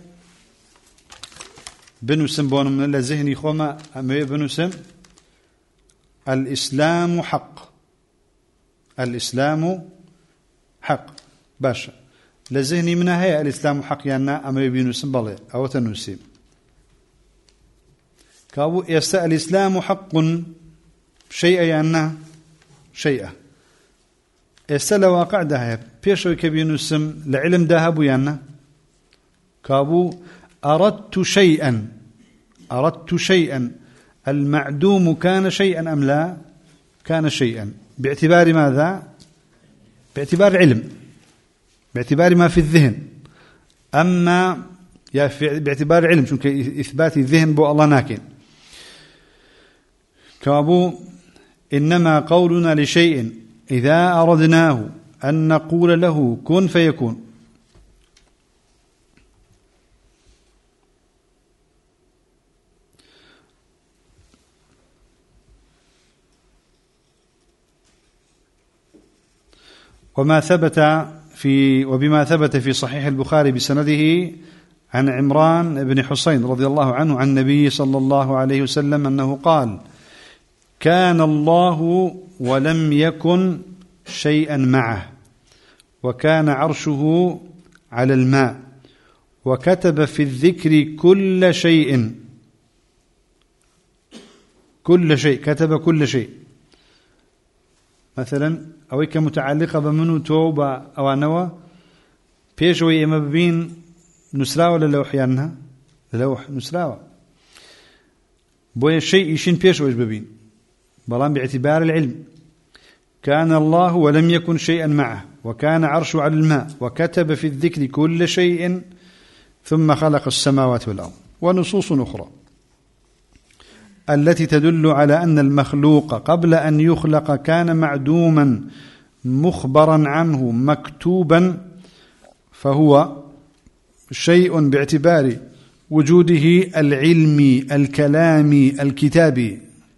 بنسم بونمنا لذهني خوما أموي بنسم الإسلام حق الإسلام حق باشا لذهني منها هي الإسلام حق يعني أموي بنسم بالي أو تنسيم كابو يستا الإسلام حق شيء يعني شيئا استلا واقع ده بيشوي كبينوسم لعلم ذهب يعني كابو أردت شيئا أردت شيئا المعدوم كان شيئا أم لا كان شيئا باعتبار ماذا باعتبار علم باعتبار ما في الذهن أما يا باعتبار علم شو إثبات الذهن بو الله ناكن كابو إنما قولنا لشيء إذا أردناه أن نقول له كن فيكون. وما ثبت في وبما ثبت في صحيح البخاري بسنده عن عمران بن حسين رضي الله عنه عن النبي صلى الله عليه وسلم أنه قال: كان الله ولم يكن شيئا معه، وكان عرشه على الماء، وكتب في الذكر كل شيء كل شيء كتب كل شيء. مثلا أويك متعلقة بمنو توبة أو نوى بيشوي إما بين نسراوة للوح يانها للوح نسراوة بوي الشيء يشين بيشوي ببين بلان باعتبار العلم. كان الله ولم يكن شيئا معه، وكان عرشه على الماء، وكتب في الذكر كل شيء، ثم خلق السماوات والأرض. ونصوص أخرى التي تدل على أن المخلوق قبل أن يخلق كان معدوما مخبرا عنه مكتوبا، فهو شيء باعتبار وجوده العلمي الكلامي الكتابي،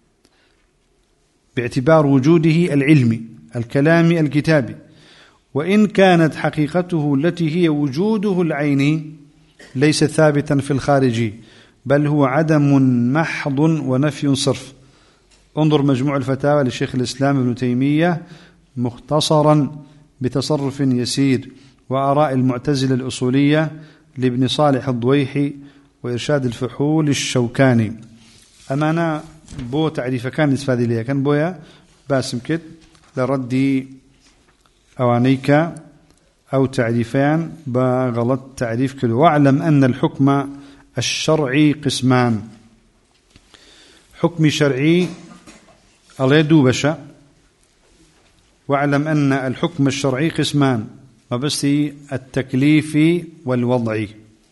باعتبار وجوده العلمي الكلامي الكتابي. وإن كانت حقيقته التي هي وجوده العيني ليس ثابتا في الخارج، بل هو عدم محض ونفي صرف. انظر مجموع الفتاوى لشيخ الإسلام ابن تيمية مختصرا بتصرف يسير، وآراء المعتزلة الأصولية لابن صالح الضويحي، وإرشاد الفحول الشوكاني. أمانا بو تعريف كان نسبة ليه كان بويا باسم كت لردي أوانيك أو تعريفان بغلط تعريف كله. واعلم أن الحكم الشرعي قسمان: حكم شرعي اليدو بشا. واعلم أن الحكم الشرعي قسمان، ما بس التكليفي والوضعي.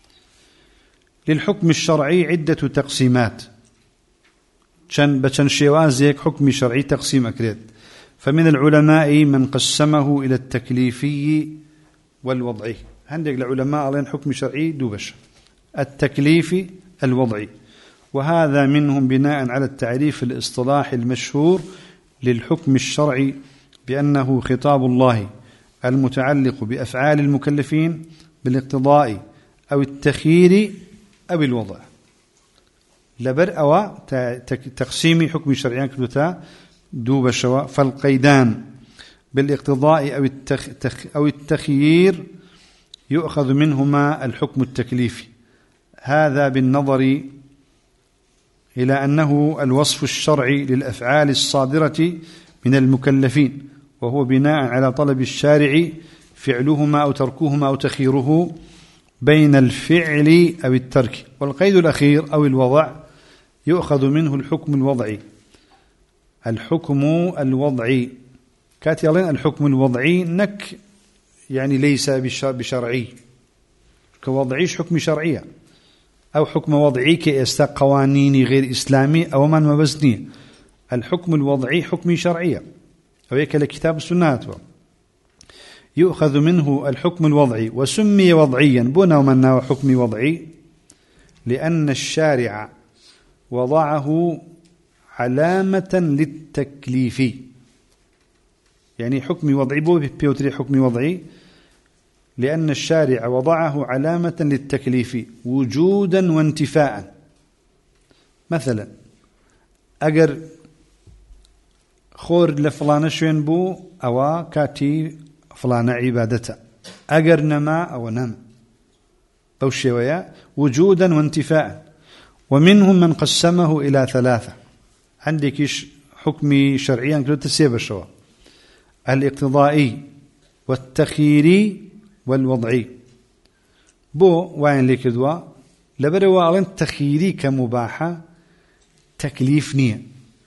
للحكم الشرعي عدة تقسيمات، شن بشن شوازيك حكم شرعي تقسيم أكريد. فمن العلماء من قسمه إلى التكليفي والوضعي. عندك العلماء علين حكم شرعي دوبش التكليفي الوضعي، وهذا منهم بناء على التعريف الاصطلاحي المشهور للحكم الشرعي بأنه خطاب الله المتعلق بأفعال المكلفين بالاقتضاء أو التخيير أو الوضع. لبر أو تقسيم حكم شرعي كلتا دوب الشواء. فالقيدان بالاقتضاء أو أو التخيير يؤخذ منهما الحكم التكليفي، هذا بالنظر إلى أنه الوصف الشرعي للأفعال الصادرة من المكلفين، وهو بناء على طلب الشارع فعلهما أو تركهما أو تخييره بين الفعل أو الترك. والقيد الأخير أو الوضع يؤخذ منه الحكم الوضعي. الحكم الوضعي كاتيالين الحكم الوضعي نك يعني ليس بشرعي، كوضعيش حكم شرعية أو حكم وضعي كإستا قوانين غير إسلامي أو من مبزنية الحكم الوضعي حكم شرعية أو هيك لكتاب السنات يؤخذ منه الحكم الوضعي وسمي وضعيا بنا ومناه حكم وضعي لأن الشارع وضعه علامة للتكليف. يعني حكم وضعي بو بيوتري حكم وضعي لأن الشارع وضعه علامة للتكليف وجودا وانتفاء. مثلا أجر خور لفلان شوين بو أو كاتي فلان عبادته أجر نما أو نم بوشيويا وجودا وانتفاء. ومنهم من قسمه إلى ثلاثة. عندك حكمي شرعيا كنت تسيب الشوا الاقتضائي والتخييري والوضعي. بو وين لك دوا لبروا على التخييري كمباحة تكليف نية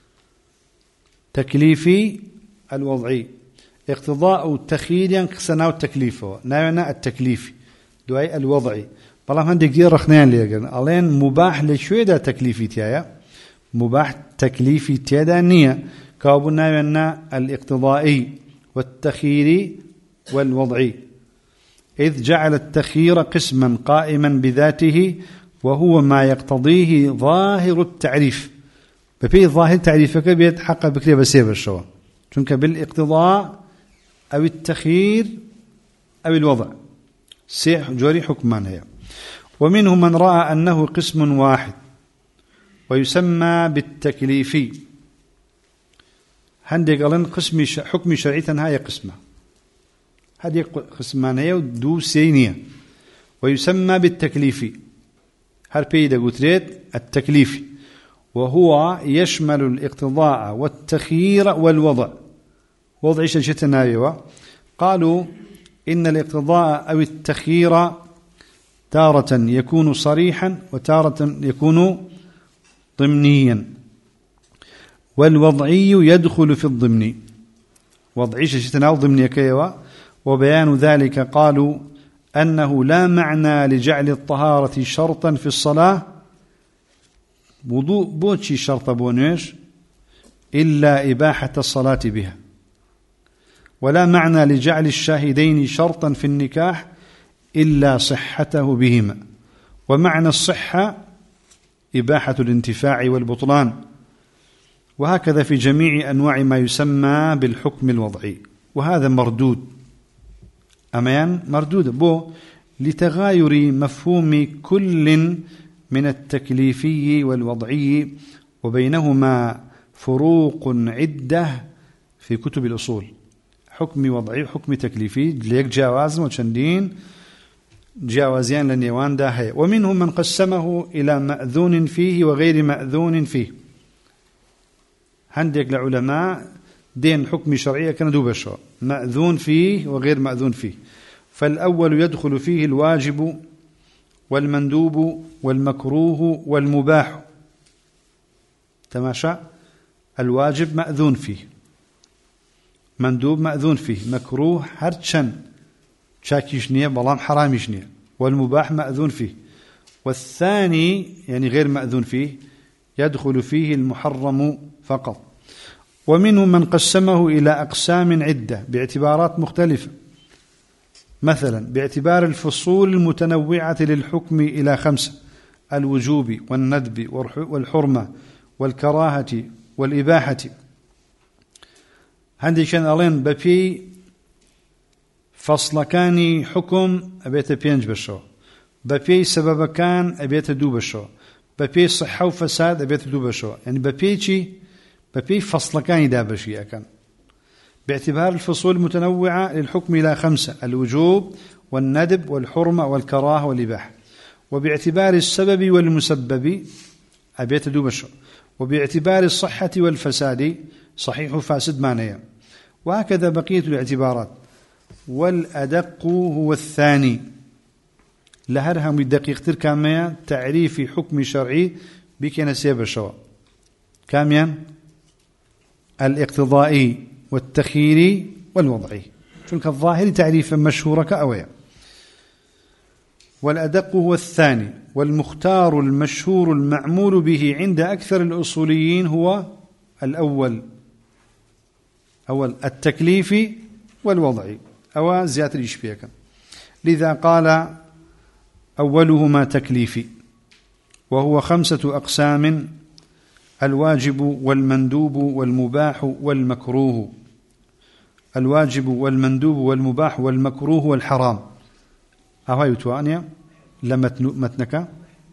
تكليفي الوضعي اقتضاء التخيير ينقصنا التكليفه ناينا التكليفي دواي الوضعي. بلام هندي كثير رخنين ليجن علين مباح لشوي دا تكليفي تيايا مباح تكليفي تيادا نية كابونا ينا الاقتضائي والتخييري والوضعي إذ جعل التخيير قسما قائما بذاته وهو ما يقتضيه ظاهر التعريف. بفي ظاهر تعريفك بيتحقق بكري بسيب الشوا چونك بالاقتضاء أو التخيير أو الوضع سيح جوري حكمان هي. ومنهم من رأى أنه قسم واحد ويسمى بالتكليفي. هندي قالن قسم حكم شرعي هاي قسمة هذه قسمان هي ودو سينية ويسمى بالتكليفي. هل بيدا قتريت التكليفي وهو يشمل الاقتضاء والتخيير والوضع. وضع شتنا قالوا إن الاقتضاء أو التخيير تارة يكون صريحا وتارة يكون ضمنيا والوضعي يدخل في الضمن. وضعي شتنا ضمني كيوا. وبيان ذلك قالوا أنه لا معنى لجعل الطهارة شرطا في الصلاة وضوء بوتشي شرط بونيش إلا إباحة الصلاة بها ولا معنى لجعل الشاهدين شرطا في النكاح إلا صحته بهما ومعنى الصحة إباحة الانتفاع والبطلان. وهكذا في جميع أنواع ما يسمى بالحكم الوضعي. وهذا مردود أمان مردود بو لتغاير مفهوم كل من التكليفي والوضعي وبينهما فروق عدة في كتب الأصول. حكم وضعي وحكم تكليفي ليك جواز وشندين جوازيان لنيوان داهي. ومنهم من قسمه إلى مأذون فيه وغير مأذون فيه. عندك العلماء دين حكم شرعية كان دوبشو مأذون فيه وغير مأذون فيه. فالأول يدخل فيه الواجب والمندوب والمكروه والمباح. تماشى الواجب مأذون فيه مندوب مأذون فيه مكروه هرشن شاكيشنية بلام حراميشنية والمباح مأذون فيه. والثاني يعني غير مأذون فيه يدخل فيه المحرم فقط. ومنهم من قسمه إلى أقسام عدة باعتبارات مختلفة. مثلا باعتبار الفصول المتنوعة للحكم إلى خمسة: الوجوب والندب والحرمة والكراهة والإباحة. عندي كان ألين بفي فصل كان حكم أبيت بينج بشو بفي سبب كان أبيت دو بشو بفي صحة وفساد أبيت دو بشو يعني بفي شي بفي فصل كان دابشي أكن باعتبار الفصول المتنوعة للحكم إلى خمسة: الوجوب والندب والحرمة والكراهة والإباحة. وباعتبار السبب والمسبب أبيت دو بشو. وباعتبار الصحة والفساد صحيح وفاسد معناه. وهكذا بقية الاعتبارات. والأدق هو الثاني لهرهم الدقيق تركامية تعريف حكم شرعي بكنا سيب الشواء كاميا الاقتضائي والتخييري والوضعي شنك الظاهر تعريفا مشهورة كأويا. والأدق هو الثاني. والمختار المشهور المعمول به عند أكثر الأصوليين هو الأول أول التكليفي والوضعي أو زيادة الإشبيك، لذا قال أولهما تكليفي وهو خمسة أقسام: الواجب والمندوب والمباح والمكروه. الواجب والمندوب والمباح والمكروه والحرام. أهو يتوانيا لمتنك.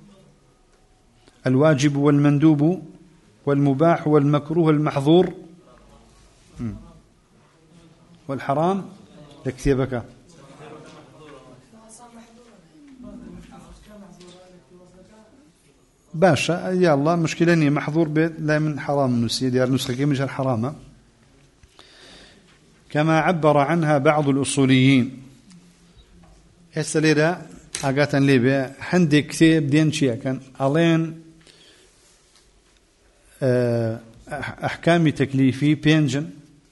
الواجب والمندوب والمباح والمكروه المحظور والحرام لكتابك باشا. يا الله مشكلة إني محظور بيت لا من حرام نسي ديار نسخة كي مش الحرام، كما عبر عنها بعض الأصوليين. السليرة حاجات ليبيا حندي كتاب دين شيء كان ألين أحكام تكليفي بينجن: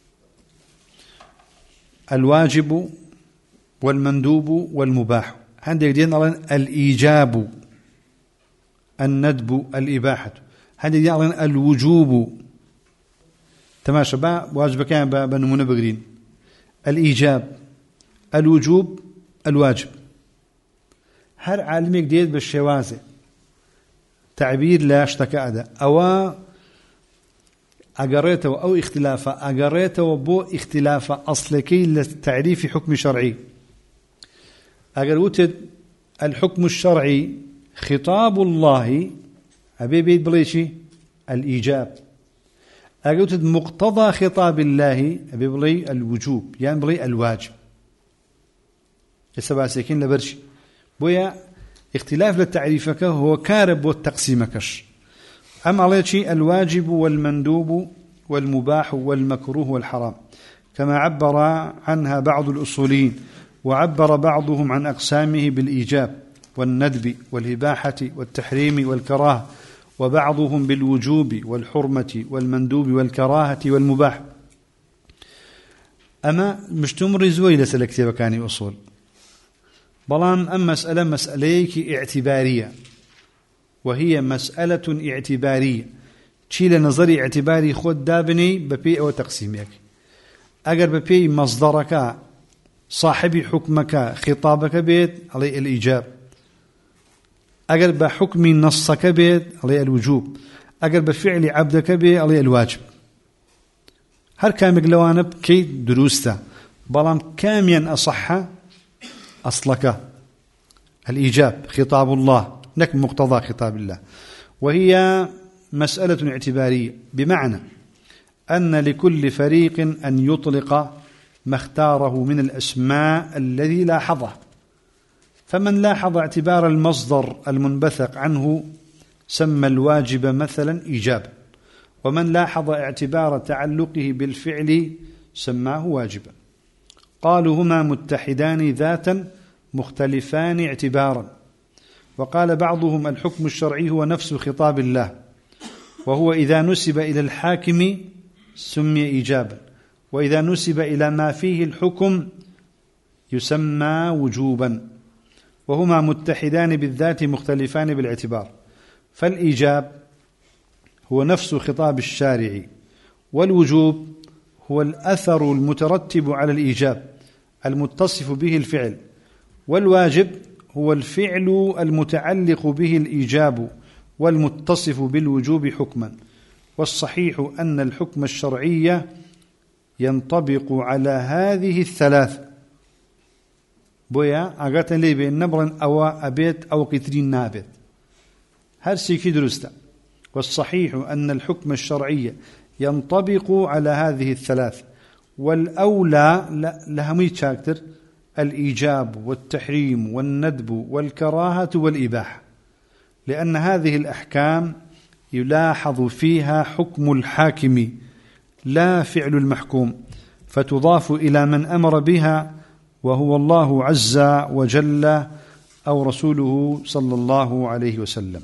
الواجب والمندوب والمباح. عندك دين ألين الإيجاب، الندب، الإباحة. هذه دين ألين الوجوب. تماشى با واجب كان بنمونه بقرين: الإيجاب، الوجوب، الواجب. هر عالمك ديت بالشوازة تعبير لا اشتكى أدا أو أقريته أو اختلافه أقريته وبو اختلافه أصلكي للتعريف حكم شرعي. أقروت الحكم الشرعي خطاب الله أبي بيت بليشي الإيجاب. أقروت مقتضى خطاب الله أبي بلي الوجوب، يعني بلي الواجب. السبع ساكين لبرشي بويا اختلاف للتعريفك هو كارب والتقسيمكش. أم عليه شيء الواجب والمندوب والمباح والمكروه والحرام، كما عبر عنها بعض الأصوليين، وعبر بعضهم عن أقسامه بالإيجاب والندب والإباحة والتحريم والكراهة، وبعضهم بالوجوب والحرمة والمندوب والكراهة والمباح. أما مش تمرز ويلة سلكتي كاني أصول بلان. أم مسألة مسأليك اعتبارية، وهي مسألة اعتبارية تشيل نظري اعتباري خود دابني ببي أو تقسيمك. أجر ببي مصدرك صاحب حكمك خطابك بيت عليه الإيجاب، أجر بحكم نصك بيت عليه الوجوب، أجر بفعل عبدك بيت عليه الواجب. هر كامك لوانب كي دروسته بلان كاميا أصح أصلك الإيجاب خطاب الله لك مقتضى خطاب الله، وهي مسألة اعتبارية، بمعنى أن لكل فريق أن يطلق ما اختاره من الأسماء الذي لاحظه. فمن لاحظ اعتبار المصدر المنبثق عنه سمى الواجب مثلا إيجابا، ومن لاحظ اعتبار تعلقه بالفعل سماه واجبا. قالوا هما متحدان ذاتا مختلفان اعتبارا. وقال بعضهم الحكم الشرعي هو نفس خطاب الله، وهو إذا نسب إلى الحاكم سمي إيجابا، وإذا نسب إلى ما فيه الحكم يسمى وجوبا. وهما متحدان بالذات مختلفان بالاعتبار. فالإيجاب هو نفس خطاب الشارع، والوجوب هو الأثر المترتب على الإيجاب المتصف به الفعل، والواجب هو الفعل المتعلق به الإيجاب والمتصف بالوجوب حكما. والصحيح أن الحكم الشرعي ينطبق على هذه الثلاث. بويا أغاتا لي بين نبرا أو أبيت أو قترين نابت هرسي كي درستا. والصحيح أن الحكم الشرعي ينطبق على هذه الثلاث، والأولى لهمي شاكتر الإيجاب والتحريم والندب والكراهة والإباحة، لأن هذه الأحكام يلاحظ فيها حكم الحاكم لا فعل المحكوم، فتضاف إلى من أمر بها وهو الله عز وجل أو رسوله صلى الله عليه وسلم.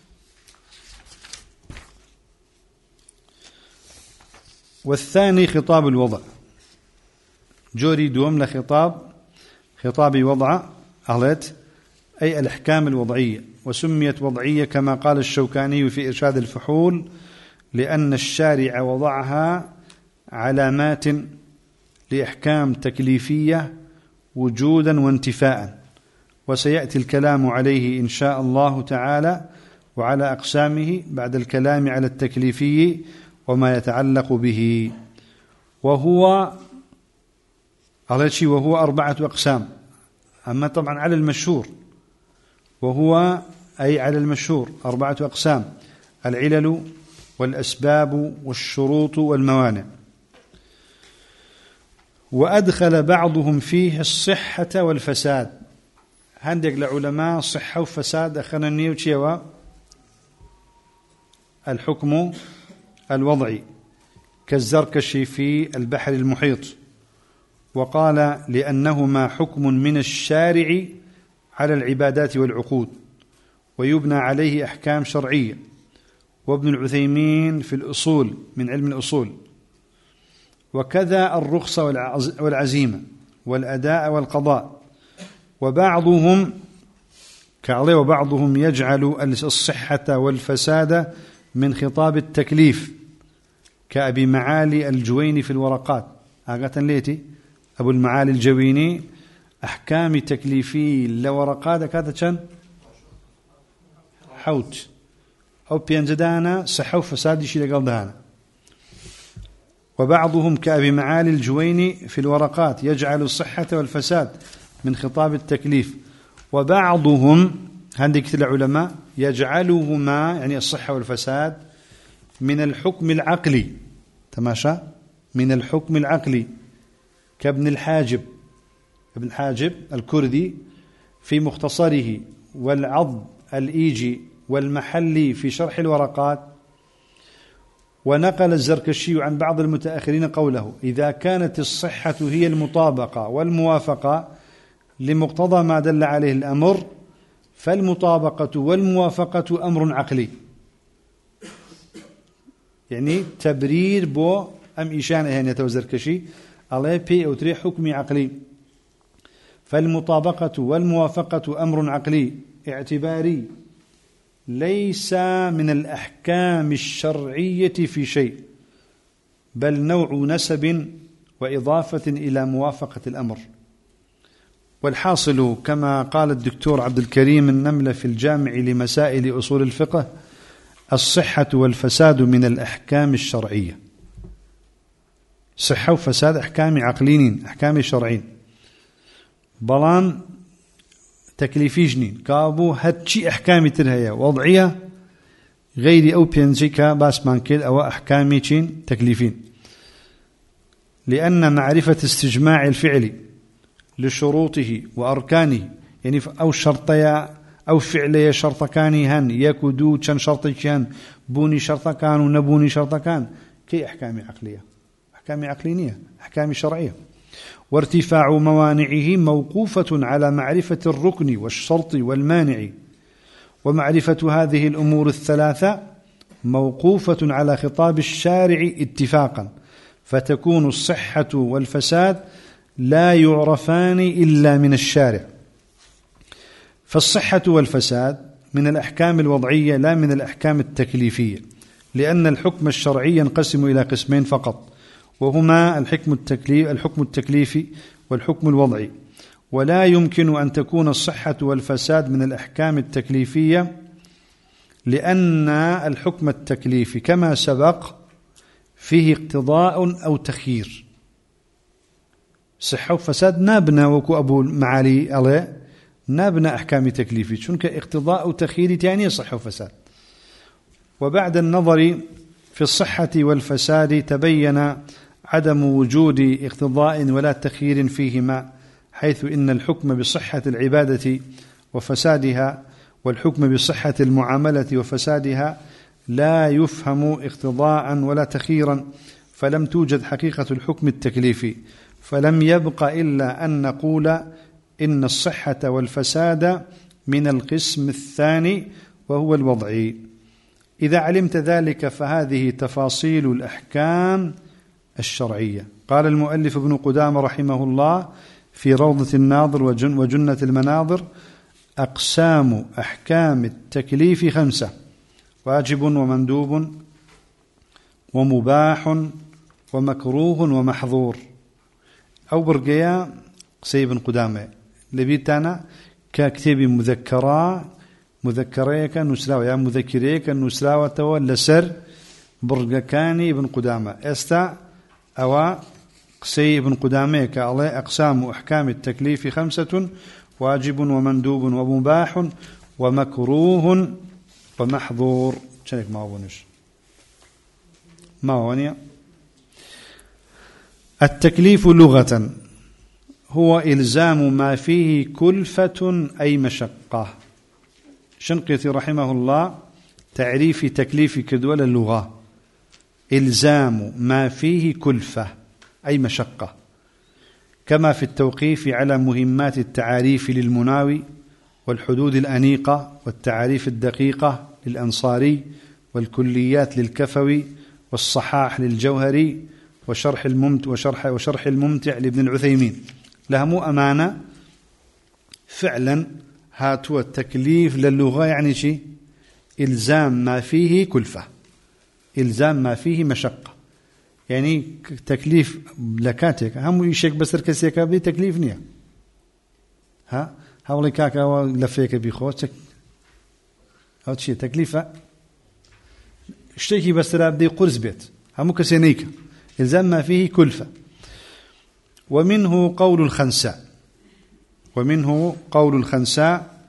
والثاني خطاب الوضع، جوري دوم لخطاب خطاب وضع أهلت أي الأحكام الوضعية، وسميت وضعية كما قال الشوكاني في إرشاد الفحول لأن الشارع وضعها علامات لأحكام تكليفية وجودا وانتفاء، وسيأتي الكلام عليه إن شاء الله تعالى وعلى أقسامه بعد الكلام على التكليفي وما يتعلق به. وهو على شيء وهو أربعة أقسام، أما طبعا على المشهور، وهو أي على المشهور أربعة أقسام: العلل والأسباب والشروط والموانع. وأدخل بعضهم فيه الصحة والفساد. عندك العلماء صحة وفساد أخذنا نيوتشيوا الحكم الوضعي كالزركشي في البحر المحيط، وقال لأنهما حكم من الشارع على العبادات والعقود ويبنى عليه أحكام شرعية. وابن العثيمين في الأصول من علم الأصول. وكذا الرخصة والعزيمة والأداء والقضاء. وبعضهم كعلي وبعضهم يجعل الصحة والفساد من خطاب التكليف كأبي معالي الجويني في الورقات. آغة ليتي أبو المعالي الجويني أحكام تكليفي لورقات كذا كان حوت أو بينزدانا صحة وفساد يشي لقلدهانا. وبعضهم كأبي معالي الجويني في الورقات يجعل الصحة والفساد من خطاب التكليف. وبعضهم هندك العلماء يجعلهما يعني الصحة والفساد من الحكم العقلي. تماشى؟ من الحكم العقلي كابن الحاجب ابن الحاجب الكردي في مختصره والعض الإيجي والمحلي في شرح الورقات. ونقل الزركشي عن بعض المتأخرين قوله: إذا كانت الصحة هي المطابقة والموافقة لمقتضى ما دل عليه الأمر فالمطابقة والموافقة أمر عقلي. يعني تبرير بو أم إيشان إهان يتوزركشي عليه بي أو تري حكمي عقلي. فالمطابقة والموافقة أمر عقلي اعتباري ليس من الأحكام الشرعية في شيء، بل نوع نسب وإضافة إلى موافقة الأمر. والحاصل كما قال الدكتور عبد الكريم النملة في الجامع لمسائل أصول الفقه: الصحة والفساد من الأحكام الشرعية. صحة وفساد أحكام عقليين أحكام شرعين، بلان تكليفي جنين كابو هاتشي أحكامي ترهية وضعية غير أو بينجيكا باس مانكيل أو أحكامي تشين تكليفين. لأن معرفة استجماع الفعل لشروطه وأركانه يعني أو شرطيا أو فعليا شرطكاني هن يكدو كان شرطكان بوني شرطكان ونبوني شرطكان كي أحكام عقلية أحكام عقلينية أحكام شرعية. وارتفاع موانعه موقوفة على معرفة الركن والشرط والمانع. ومعرفة هذه الأمور الثلاثة موقوفة على خطاب الشارع اتفاقا، فتكون الصحة والفساد لا يعرفان إلا من الشارع. فالصحة والفساد من الأحكام الوضعية لا من الأحكام التكليفية، لأن الحكم الشرعي ينقسم إلى قسمين فقط، وهما الحكم التكليف الحكم التكليفي والحكم الوضعي. ولا يمكن أن تكون الصحة والفساد من الأحكام التكليفية، لأن الحكم التكليفي كما سبق فيه اقتضاء أو تخيير. صحة وفساد نابنا وكو أبو المعالي عليه نابنا أحكام تكليفي شنك اقتضاء أو تخيير يعني صحة وفساد. وبعد النظر في الصحة والفساد تبين عدم وجود اقتضاء ولا تخيير فيهما، حيث إن الحكم بصحة العبادة وفسادها والحكم بصحة المعاملة وفسادها لا يفهم اقتضاء ولا تخييرا، فلم توجد حقيقة الحكم التكليفي، فلم يبق إلا أن نقول إن الصحة والفساد من القسم الثاني وهو الوضعي. إذا علمت ذلك فهذه تفاصيل الأحكام الشرعية. قال المؤلف ابن قدامة رحمه الله في روضة الناظر وجن وجنة المناظر: أقسام أحكام التكليف خمسة: واجب ومندوب ومباح ومكروه ومحظور. أو برقيا قسي بن قدامة لبيتانا ككتاب مذكرة مذكريك نسراوة يا مذكريك نسراوة ولا سر برقكاني بن قدامة استا أو قسي بن قدامة كالله أقسام وأحكام التكليف خمسة: واجب ومندوب ومباح ومكروه ومحظور. شنك ما هونش ما هونيا. التكليف لغة هو إلزام ما فيه كلفة أي مشقة. شنقيطي رحمه الله تعريف تكليف كدول اللغة: إلزام ما فيه كلفة أي مشقة، كما في التوقيف على مهمات التعاريف للمناوي والحدود الأنيقة والتعاريف الدقيقة للأنصاري والكليات للكفوي والصحاح للجوهري وشرح الممتع وشرح وشرح الممتع لابن العثيمين. لهم أمانة فعلا هاتوا التكليف للغة يعني شيء إلزام ما فيه كلفة، إلزام ما فيه مشقة. يعني تكليف لكاتك هم يشك بسر كسيك بي تكليف نية ها هاولي كاكا لفيك بيخوتك أو شيء تكليفة اشتكي بسر أبدي قرز بيت هم كسينيك إلزام ما فيه كلفة. ومنه قول الخنساء ومنه قول الخنساء: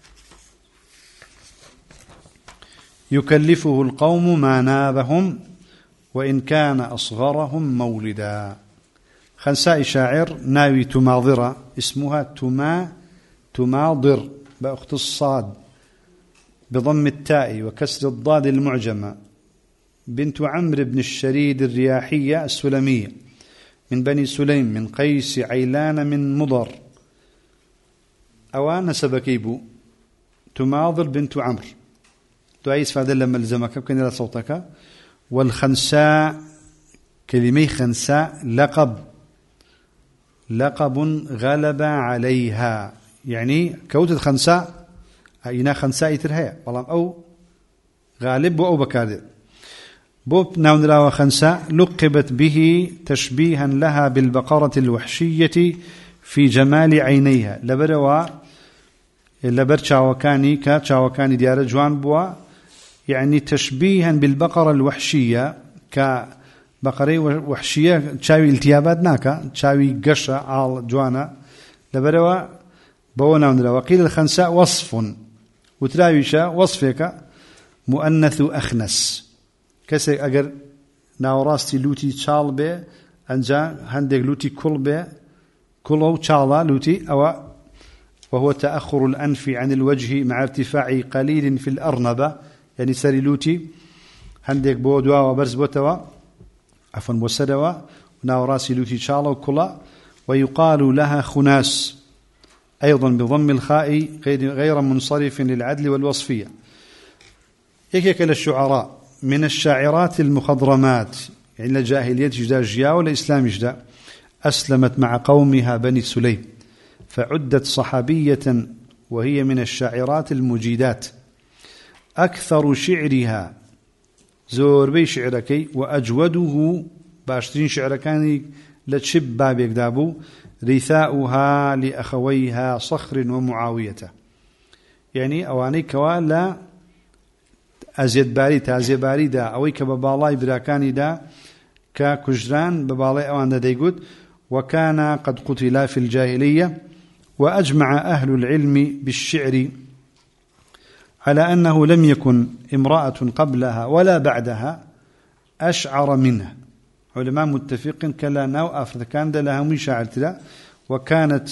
يكلفه القوم ما نابهم وإن كان أصغرهم مولدا. خنساء شاعر ناوي تماضرة اسمها تما تماضر بأخت الصاد بضم التاء وكسر الضاد المعجمة، بنت عمرو بن الشريد الرياحية السلمية من بني سليم من قيس عيلان من مضر. أوان سبكيبو تماضر بنت عمرو تعيس فادل لما الزمك كان لا صوتك. والخنساء كلمة خنساء لقب لقب غلب عليها، يعني كوت الخنساء أينا خنساء ترهيا والله أو غالب أو بكادر بوب ناونرا وخنساء لقبت به تشبيها لها بالبقرة الوحشية في جمال عينيها. لبروا لبر شاوكاني كا شاوكاني ديار جوان بوا، يعني تشبيها بالبقرة الوحشية كبقرة وحشية تشاوي التيابات ناكا تشاوي قشة عال جوانا. لبروا بونا ونرا. وقيل الخنساء وصف وتراويشا وصفك مؤنث أخنس كسي أجر ناوراستي لوتي تشال بي أنجا هندق لوتي كل بي كله تشالا لوتي أو وهو تأخر الأنف عن الوجه مع ارتفاع قليل في الأرنبة، يعني سري لوتي هندق بودوا وبرز بوتوا عفوا بوسدوا وناوراسي لوتي تشالا وكلا. ويقال لها خناس أيضا بضم الخاء غير منصرف للعدل والوصفية. يكيك للشعراء من الشاعرات المخضرمات، يعني الجاهلية جدا جيا والإسلام جدا. أسلمت مع قومها بني سليم فعدت صحابية وهي من الشاعرات المجيدات. أكثر شعرها زور بي شعركي وأجوده باشترين شعركاني لتشب بابك دابو رثاؤها لأخويها صخر ومعاوية، يعني أواني كوالا أزيد باري تازي باري دا أوي كبابالاي براكاني دا ككجران ببالاي أوان دا ديقود. وكان قد قتلا في الجاهلية. وأجمع أهل العلم بالشعر على أنه لم يكن امرأة قبلها ولا بعدها أشعر منه. علماء متفقين كلا ناو أفرد كان لها مشاعر تلا. وكانت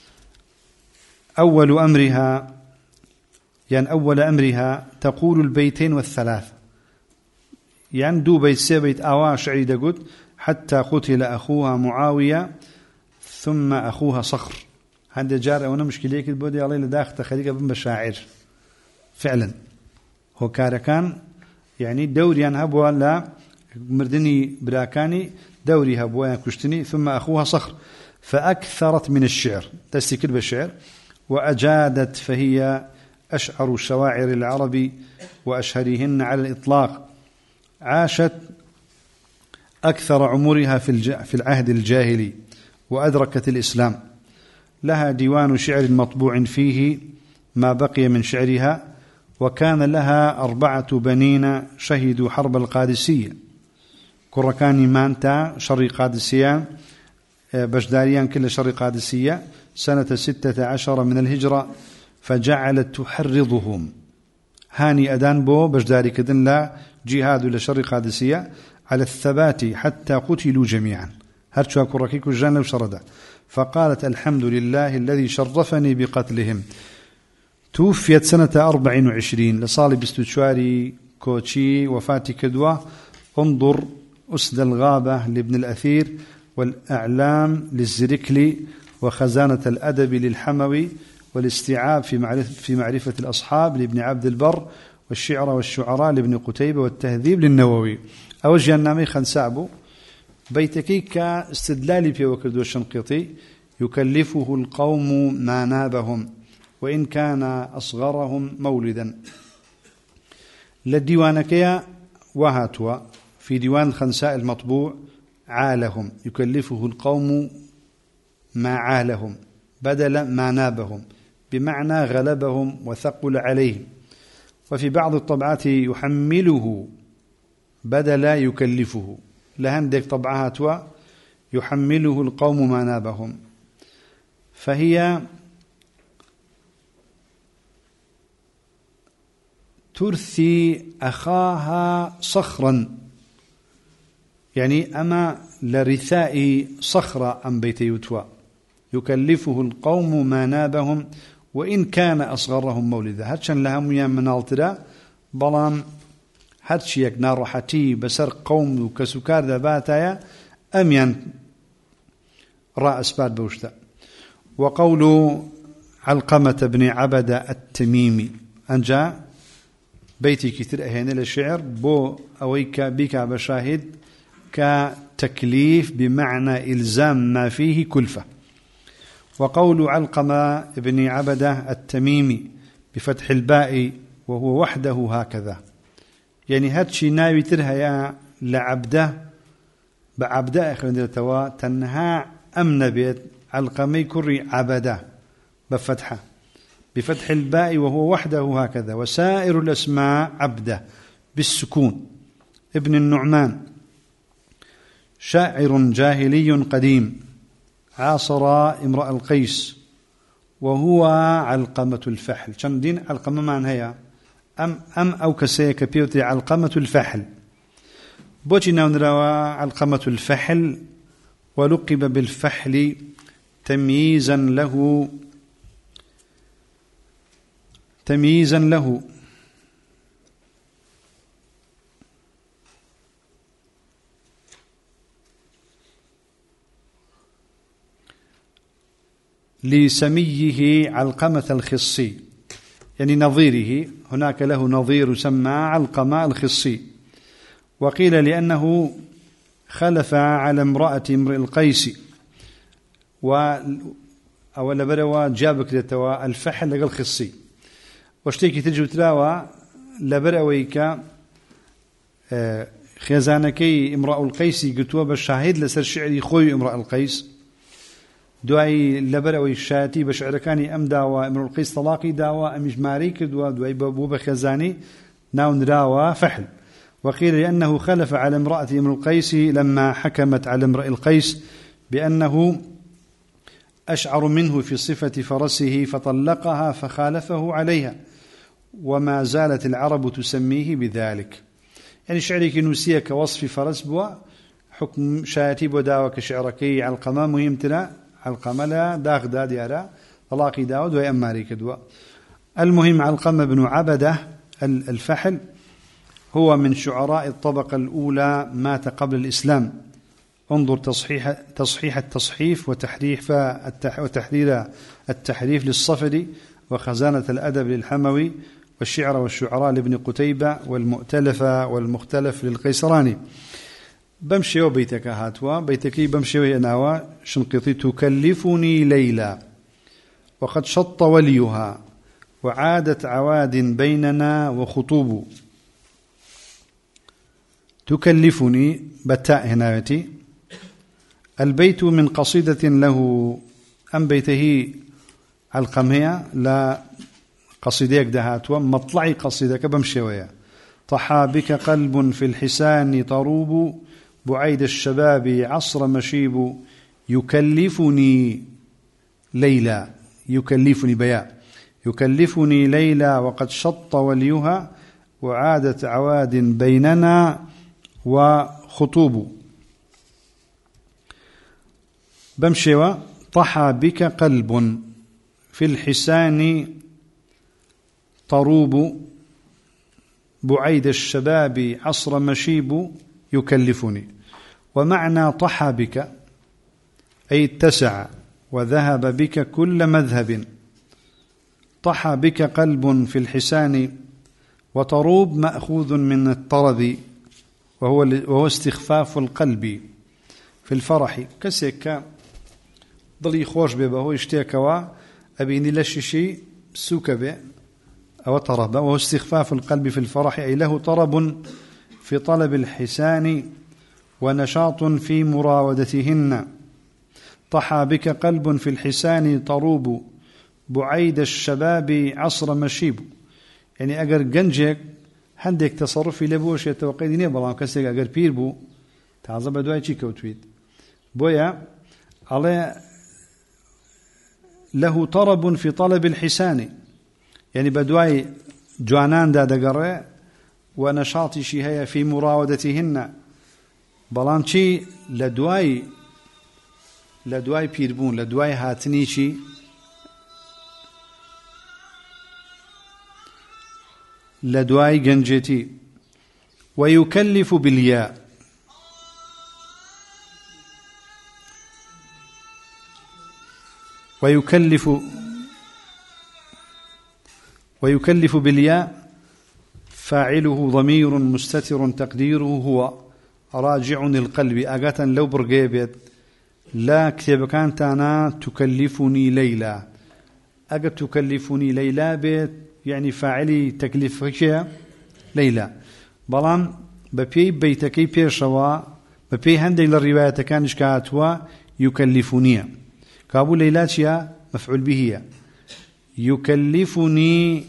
أول أمرها يعني أول أمرها تقول البيتين والثلاث، يعني دو بيت سيبيت أوا شعري دقود حتى قتل أخوها معاوية ثم أخوها صخر. هذا جار أو مشكلة كده بودي الله لداخل تخليك بن بشاعر فعلا هو كاركان، يعني دوري أن هبوا لا مردني براكاني دوري هبوا كشتني ثم أخوها صخر. فأكثرت من الشعر تستكر بالشعر وأجادت، فهي أشعر الشواعر العرب وأشهرهن على الإطلاق. عاشت أكثر عمرها في العهد الجاهلي وأدركت الإسلام. لها ديوان شعر مطبوع فيه ما بقي من شعرها، وكان لها أربعة بنين شهدوا حرب القادسية. كركاني مانتا شر قادسية بجداريان كل شر قادسية سنة ستة عشر من الهجرة، فجعلت تحرضهم هاني أدان بو بجداري كدن لا جهاد لشر قادسية على الثبات حتى قتلوا جميعا، هرشوا كركيك الجان لو شرده. فقالت الحمد لله الذي شرفني بقتلهم. توفيت سنة أربع وعشرين لصالي بستشواري كوتشي وفاتي كدوة. انظر أسد الغابة لابن الأثير، والأعلام للزركلي، وخزانة الأدب للحموي، والاستيعاب في معرفة, في معرفة الأصحاب لابن عبد البر، والشعر والشعراء لابن قتيبة، والتهذيب للنووي. أوجه النامي خنسابه بيتكي كاستدلالي في وكردو الشنقيطي: يكلفه القوم ما نابهم وإن كان أصغرهم مولدا. للديوانكيا وهاتوا في ديوان الخنساء المطبوع: عالهم، يكلفه القوم ما عالهم بدل ما نابهم، بمعنى غلبهم وثقل عليهم. وفي بعض الطبعات يحمله بدل يكلفه، لهندك طبعات يحمله القوم ما نابهم، فهي ترثي أخاها صخرا، يعني أما لرثاء صخرة أم بيت يتوى. يكلفه القوم ما نابهم وإن كان أصغرهم مولدا. هاتشان لهم يا منالترا بلام هاتشيك نارحتي بسر قوم وكسكار ذباتايا أميان رأس باد بوشتا. وقول علقمة بن عبدة التميمي أنجا بيتي كتير أهين للشعر بو أويك بك بشاهد كتكليف بمعنى إلزام ما فيه كلفة. وقول علقمة بن عبدة التميمي بفتح الباء وهو وحده هكذا، يعني هاتشي ناوي ترها لعبده بعبده اخر توا تنها امن بيت علقمي كري عبده بفتحه بفتح الباء وهو وحده هكذا. وسائر الاسماء عبده بالسكون. ابن النعمان شاعر جاهلي قديم عاصر امرأ القيس وهو علقمة الفحل. كان دين علقمة معنى هي أم أم أو كسيك بيوتي علقمة الفحل. بوجنا نروى علقمة الفحل، ولقب بالفحل تمييزا له تمييزا له لسميه علقمة الخصي، يعني نظيره، هناك له نظير يسمى علقمة الخصي. وقيل لأنه خلف على امرأة امرئ القيس، و أولا بروا جابك لتوا الفحل لقى الخصي، واشتيكي تجو تلاوى لبرويك خزانكي امرأ القيس قلتوا بالشاهد لسر شعري خوي امرأ القيس دعي لبروي الشاتي بشعركاني أم داوى امرؤ القيس طلاقي داوى أم إجماري كدوا دعي بابوب خزاني ناون راوى فحل. وقيل لأنه خلف على امرأة امرؤ القيس لما حكمت على امرئ القيس بأنه أشعر منه في صفة فرسه فطلقها فخالفه عليها، وما زالت العرب تسميه بذلك. يعني شعري كنوسية كوصف فرس بوا حكم شاتي وداوى كشعركي علقمة مهم تلا علقمة لا داغ دا ديارا طلاقي داود ويأماري كدوا. المهم علقمة بن عبدة الفحل هو من شعراء الطبقة الأولى، مات قبل الإسلام. انظر تصحيح تصحيح التصحيف وتحريف وتحرير التحريف للصفدي، وخزانة الأدب للحموي، والشعر والشعراء لابن قتيبة، والمؤتلف والمختلف للقيسراني. بمشي وبيتك هاتوا بيتكي بمشي ويناوا شنقطي تكلفني ليلى وقد شط وليها وعادت عواد بيننا وخطوب. تكلفني بتاء هنايتي. البيت من قصيدة له أم بيته القمية لا قصيديك دهات ومطلعي قصيدك بمشوية. طحى بك قلب في الحسان طروب بعيد الشباب عصر مشيب يكلفني ليلى يكلفني بياء يكلفني ليلى وقد شط وليها وعادت عواد بيننا وخطوب. بمشوى طحى بك قلب في الحسان طروب بعيد الشباب عصر مشيب يكلفني. ومعنى طحى بك أي اتسع وذهب بك كل مذهب. طحى بك قلب في الحسان وطروب مأخوذ من الطرب وهو, وهو استخفاف القلب في الفرح. كسيك ضلي خوش بيبه هو اشتيكوا أبيني لشيشي سوك به أو طرب وهو استخفاف القلب في الفرح أي له طرب في طلب الحسان ونشاط في مراودتهن. طحى بك قلب في الحسان طروب بعيد الشباب عصر مشيب. يعني أجر جنجك هندك تصرفي لبوش يتوقيدني بلام كسيك أجر بير بو تعذب دواي شي كوتويد بويا على له طرب في طلب الحسان يعني بدواي جوانان دا دقره ونشاطي شي هي في مراودتهن بلان شي لدواي لدواي بيربون لدواي هاتني شي لدواي جنجتي. ويكلف بالياء ويكلف ويكلف بالياء فاعله ضمير مستتر تقديره هو راجع القلب. أجاتا لو برقيبت لا كتب كانت أنا تكلفني ليلى أجت تكلفني ليلى بيت يعني فاعلي تكليف ليلى بلام ببي بيتكي بيرشوا ببي هندي للرواية كان إشكاتوا يكلفني كابو ليلى شيا مفعول به يكلفني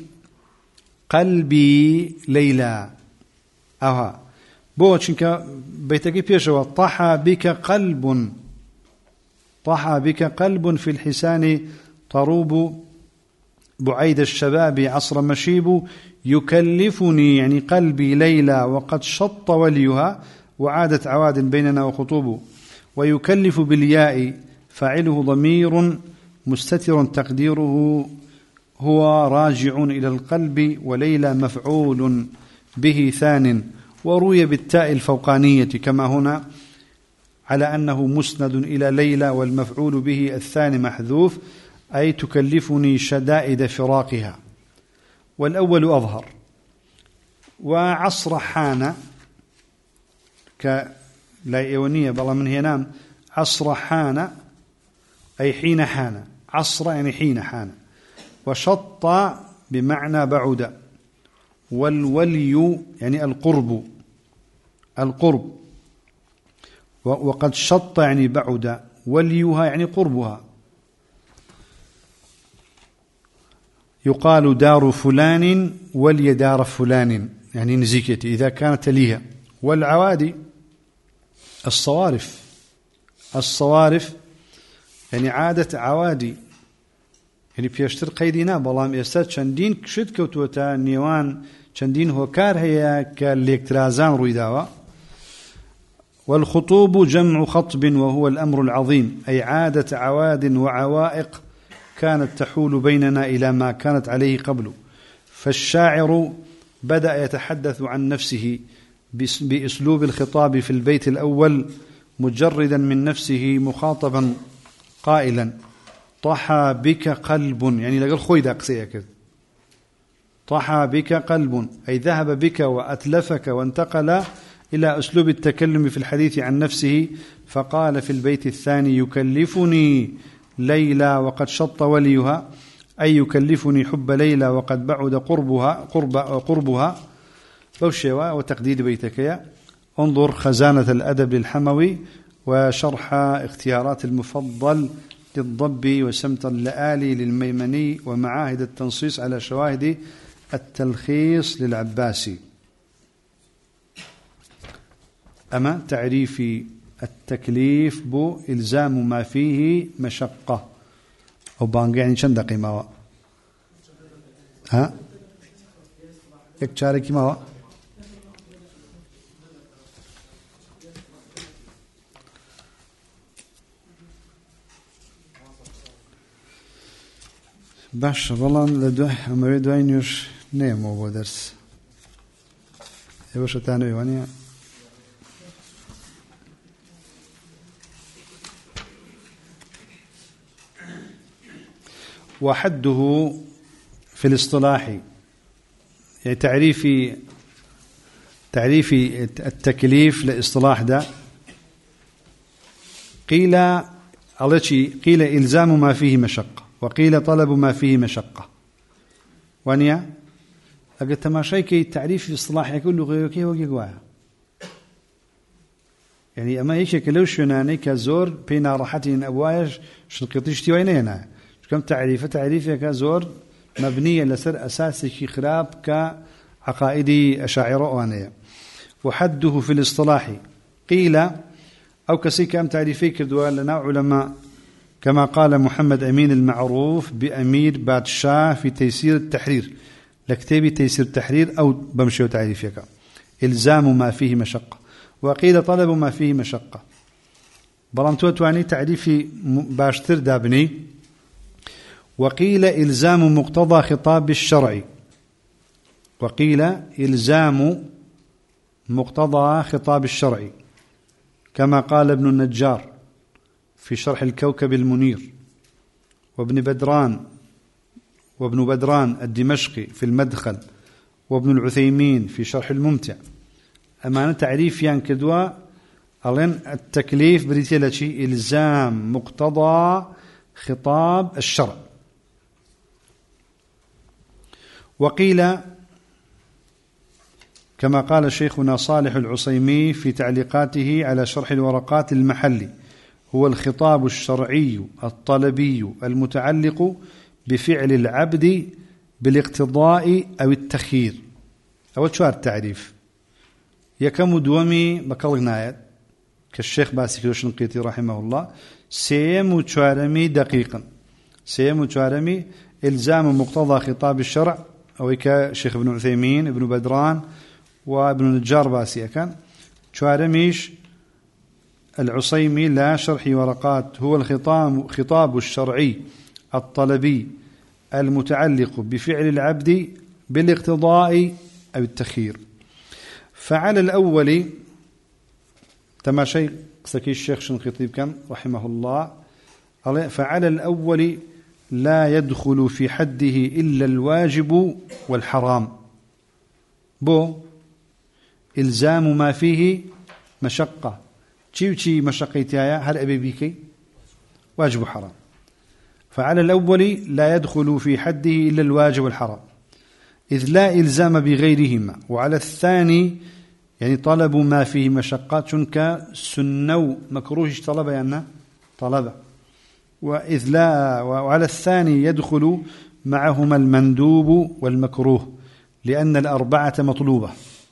قلبي ليلى أها بوشنك بيتكي بيرشوا طحى بك قلب طحى بك قلب في الحسان طروب بعيد الشباب عصر مشيب يكلفني يعني قلبي ليلى وقد شط وليها وعادت عواد بيننا وخطوب. ويكلف بالياء فاعله ضمير مستتر تقديره هو راجع إلى القلب وليلى مفعول به ثان. وروي بالتاء الفوقانية كما هنا على أنه مسند إلى ليلى والمفعول به الثاني محذوف أي تكلفني شدائد فراقها. والأول أظهر. وعصر حان كلايونية بلا من هنا عصر حان أي حين حان عصر يعني حين حان. وشط بمعنى بعد. والولي يعني القرب القرب وقد شط يعني بعد وليها يعني قربها. يقال دار فلان ولي دار فلان يعني نزيكتي إذا كانت ليها. والعوادي الصوارف الصوارف يعني عادة عوادي يعني بيشتر قيدنا بلام يستاد شندين كشد كوتوتا نيوان شندين هوكار هي كالإكترازان رويداوا. والخطوب جمع خطب وهو الأمر العظيم أي عادة عواد وعوائق كانت تحول بيننا إلى ما كانت عليه قبل. فالشاعر بدأ يتحدث عن نفسه بأسلوب الخطاب في البيت الأول مجردا من نفسه مخاطبا قائلا طحى بك قلب يعني لقل خوي داقسيك طحى بك قلب أي ذهب بك وأتلفك وانتقل إلى أسلوب التكلم في الحديث عن نفسه. فقال في البيت الثاني يكلفني ليلى وقد شط وليها أي يكلفني حب ليلى وقد بعد قربها قرب قربها بوشوا وتقديد بيتك. انظر خزانة الأدب للحموي وشرح اختيارات المفضل للضبي وسمت اللآلي للميمني ومعاهد التنصيص على شواهد التلخيص للعباسي. أما تعريف التكليف بو إلزام ما فيه مشقة أو بانق يعني شن دقيقة ها يكشارك ما هو باش والله لدوه أمري دوين يوش نيم أبو درس يبوش تانوي وانيا وحده في الاصطلاح يعني تعريف تعريف التكليف لاصطلاح ده قيل على شيء قيل إلزام ما فيه مشقة وقيل طلب ما فيه مشقة وانيا أقول تماشي كي التعريف الاصطلاح يقول له غيرك وجوا يعني أما هيك كلوش يناني كزور بين راحتين أبواج شنقطيشتي وينينا كم تعريف تعريفه كزور مبنية لسر أساسي خراب كعقائد أشاعرة وانية. وحده في الاصطلاح قيل أو كسي كم تعريفي كردوا لنا علماء كما قال محمد أمين المعروف بأمير بادشاه في تيسير التحرير لكتابي تيسير التحرير أو بمشي تعريفك إلزام ما فيه مشقة وقيل طلب ما فيه مشقة برانتو تواني تعريفي باشتر دابني وقيل إلزام مقتضى خطاب الشرع وقيل إلزام مقتضى خطاب الشرع كما قال ابن النجار في شرح الكوكب المنير وابن بدران وابن بدران الدمشقي في المدخل وابن العثيمين في شرح الممتع. أمانة تعريف يان كدوا ألين التكليف بريتيلا شيء إلزام مقتضى خطاب الشرع. وقيل كما قال شيخنا صالح العصيمي في تعليقاته على شرح الورقات المحلي هو الخطاب الشرعي الطلبي المتعلق بفعل العبد بالاقتضاء أو التخيير. أول شوار التعريف يكم دومي بكالغنايات كالشيخ باسي كروشنقيطي رحمه الله سيم وشوارمي دقيقا سيم وشوارمي إلزام مقتضى خطاب الشرع أو كشيخ ابن عثيمين ابن بدران وابن النجار باسي كان شوارميش العصيمي لا شرح ورقات هو الخطاب خطاب الشرعي الطلبي المتعلق بفعل العبد بالاقتضاء أو التخيير. فعلى الأول تماشي سكي الشيخ شنقيطي كان رحمه الله فعلى الأول لا يدخل في حده إلا الواجب والحرام بو إلزام ما فيه مشقة تشي تشي مشقيتها هل أبي بيكي واجب حرام. فعلى الأول لا يدخل في حده إلا الواجب والحرام إذ لا إلزام بغيرهما. وعلى الثاني يعني طلب ما فيه مشقات كسنو مكروه طلب يعني طلب وإذ لا وعلى الثاني يدخل معهما المندوب والمكروه لأن الأربعة مطلوبة.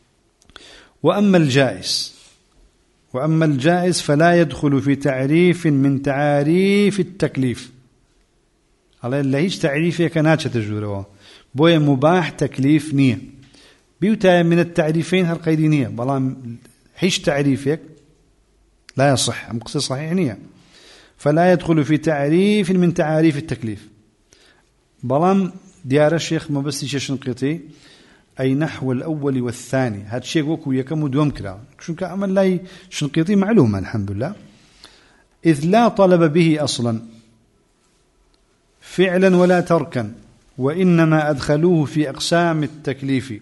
وأما الجائز وأما الجائز فلا يدخل في تعريف من تعاريف التكليف على اللي هيش تعريفه كناتش تجوره بوي مباح تكليف نية بيوتا من التعريفين هالقيدينية بلان هيش تعريفك لا يصح مقصد صحيح نية فلا يدخل في تعريف من تعاريف التكليف. بلان ديار الشيخ ما بس شنقيطي أي نحو الأول والثاني هذا الشيء وكو يكم دوم كلا شو كأمل لا شنقيطي معلومة الحمد لله إذ لا طلب به أصلا فعلا ولا تركا وإنما أدخلوه في أقسام التكليف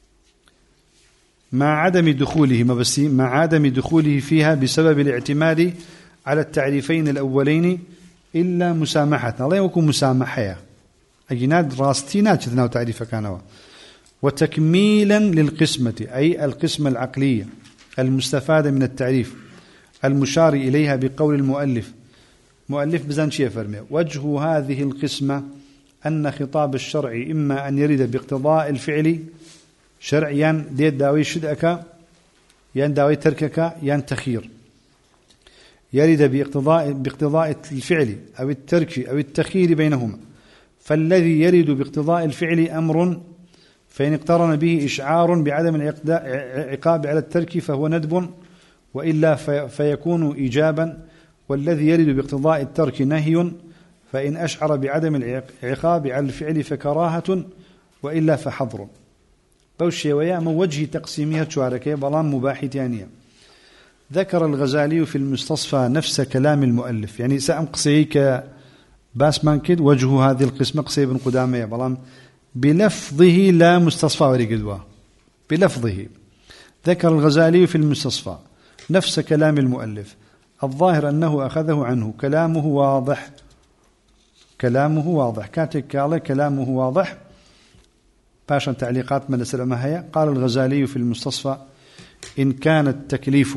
مع عدم دخوله ما بس مع عدم دخوله فيها بسبب الاعتماد على التعريفين الأولين إلا مسامحة الله يكون مسامحة أجناد راستينات شذنا تعريف كانوا وتكميلا للقسمة أي القسمة العقلية المستفادة من التعريف المشار إليها بقول المؤلف. مؤلف بزان شيء فرمي وجه هذه القسمة أن خطاب الشرع إما أن يرد باقتضاء الفعل شرع ين ديت داوي شدأك ين داوي تركك ين تخير، يرد باقتضاء باقتضاء الفعل أو الترك أو التخير بينهما. فالذي يرد باقتضاء الفعل أمر فإن اقترن به إشعار بعدم العقاب على الترك فهو ندب وإلا فيكون إيجابا، والذي يرد باقتضاء الترك نهي فإن أشعر بعدم العقاب على الفعل فكراهة وإلا فحظر. بوشي ويا من وجه تقسيمها شواركي بلان مباح تانية. ذكر الغزالي في المستصفى نفس كلام المؤلف، يعني سأم قصيك باس مانكد وجه هذه القسمة قصي بن قدامية بلان بلفظه لا مستصفى ورقدوا بلفظه. ذكر الغزالي في المستصفى نفس كلام المؤلف، الظاهر أنه أخذه عنه، كلامه واضح كلامه واضح كاتك قال كلامه واضح. باشا تعليقات من السلامة هي. قال الغزالي في المستصفى إن كان التكليف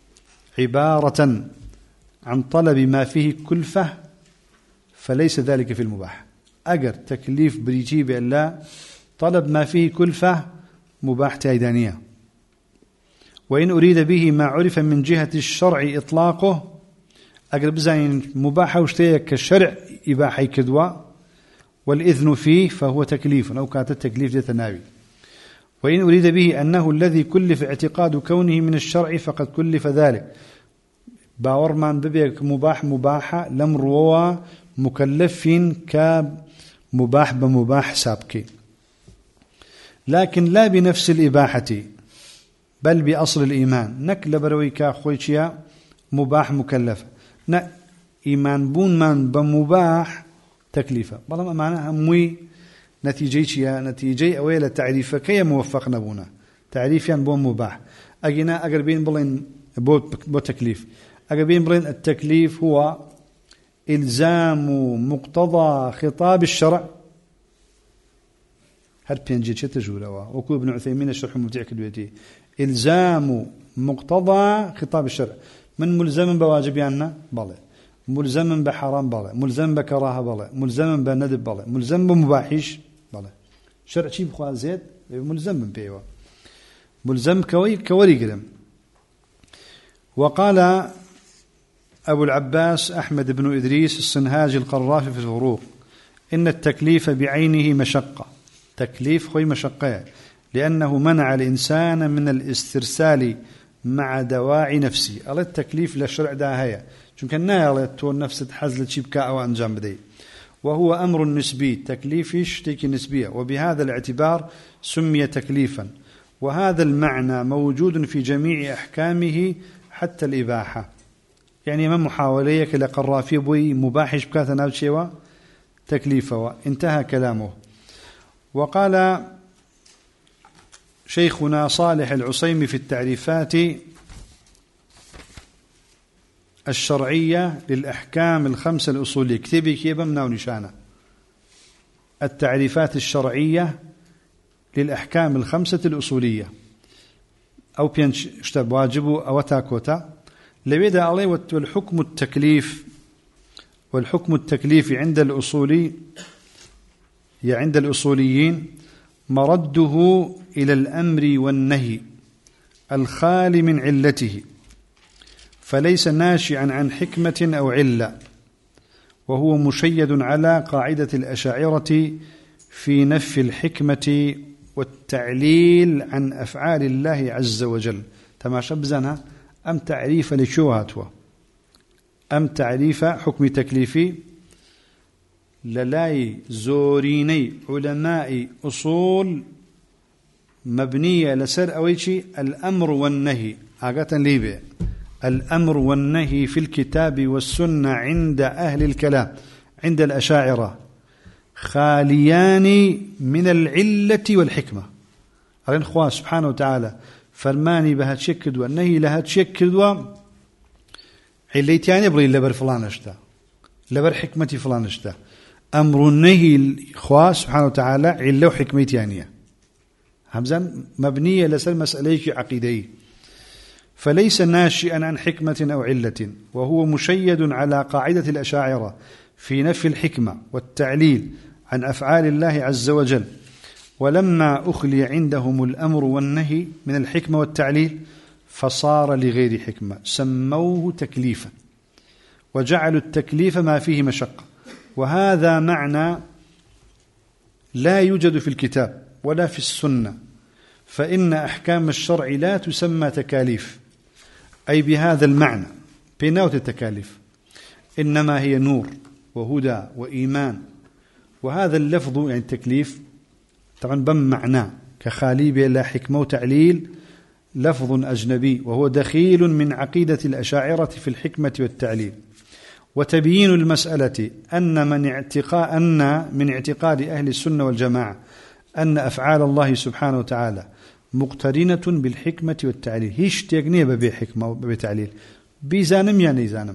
عبارة عن طلب ما فيه كلفة فليس ذلك في المباح. أجر تكليف بريجي بألا طلب ما فيه كلفة مباح تايدانية. وإن أريد به ما عرف من جهة الشرع إطلاقه أجر بزين مباح وشتيك كالشرع إباحي كدوا والإذن فيه فهو تكليف أو كانت التكليف يتناوي. وإن أريد به أنه الذي كلف اعتقاد كونه من الشرع فقد كلف ذلك. باور من ببيك مباح مباحة لم روا مكلف كمباح بمباح سابق، لكن لا بنفس الإباحة بل بأصل الإيمان. نك لبرويكا خويتشيا مباح مكلف نا إيمان بون من بمباح تكليفه بلما معناها موي نتيجة نتيجة أولا تعريف كي موفق نبونا تعريف يعني بون مباح. أجينا أقربين بلين بو, بو تكليف أقربين بلين التكليف هو إلزام مقتضى خطاب الشرع. هل بينجي تجولوا وكو ابن عثيمين الشرح الممتع كدويتي إلزام مقتضى خطاب الشرع من ملزم بواجب يعني بله، ملزم بحرام بله، ملزم بكراهه بله، ملزم بندب بله، ملزم بمباحيش بله. شرع شيء بخوا زيد ملزم بيوا ملزم كوي كوري قدم. وقال أبو العباس أحمد بن إدريس الصنهاجي القرافي في الفروق إن التكليف بعينه مشقة. تكليف خوي مشقة لأنه منع الإنسان من الاسترسال مع دواعي نفسي. على التكليف لشرع داهية شو كان نايل تون نفس تحزل شبكة أو أنجام بدي، وهو أمر نسبي تكليفش تيكي نسبية، وبهذا الاعتبار سمي تكليفا. وهذا المعنى موجود في جميع أحكامه حتى الإباحة. يعني ما محاوليك لقرافي بوي مباحش بكاث ناوتشيوا تكليفه. انتهى كلامه. وقال شيخنا صالح العصيمي في التعريفات الشرعية للأحكام الخمسة الأصولية كتبي كيبا مناو نشانة التعريفات الشرعية للأحكام الخمسة الأصولية أو بينشتب واجبه أو تاكوتا لبدا عليه. والحكم التكليف والحكم التكليف عند الأصولي يا عند الأصوليين مرده إلى الأمر والنهي الخالي من علته، فليس ناشئا عن حكمة أو علة، وهو مشيد على قاعدة الأشاعرة في نفي الحكمة والتعليل عن أفعال الله عز وجل. تماشى بزنها أم تعريف لشوهاتوا أم تعريف حكم تكليفي للاي زوريني علماء أصول مبنية لسر أويشي الأمر والنهي آقاتا ليبي الأمر والنهي في الكتاب والسنة عند أهل الكلام عند الأشاعرة خاليان من العلة والحكمة. أرين خواه سبحانه وتعالى فرماني بها تشكد والنهي لها تشكد عليتياني بري لبر فلان اشتا لبر حكمتي فلان اشتا. أمر النهي خواه سبحانه وتعالى علة وحكمتيانية همزان مبنية لسر مسألة عقيدية. فليس ناشئا عن حكمة أو علة، وهو مشيد على قاعدة الأشاعرة في نفي الحكمة والتعليل عن أفعال الله عز وجل. ولما أخلي عندهم الأمر والنهي من الحكمة والتعليل فصار لغير حكمة سموه تكليفا، وجعلوا التكليف ما فيه مشقة، وهذا معنى لا يوجد في الكتاب ولا في السنة، فإن أحكام الشرع لا تسمى تكاليف، أي بهذا المعنى بيناوت التكاليف، إنما هي نور وهدى وإيمان. وهذا اللفظ يعني التكليف طبعا بم معناه كخالي بلا حكمة وتعليل لفظ أجنبي، وهو دخيل من عقيدة الأشاعرة في الحكمة والتعليل. وتبيين المسألة أن من اعتقاد أن من اعتقاد أهل السنة والجماعة أن أفعال الله سبحانه وتعالى مقترنة بالحكمة والتعليل، هيش تيغنيه بحكمة وبتعليل بيزانم يعني زانم.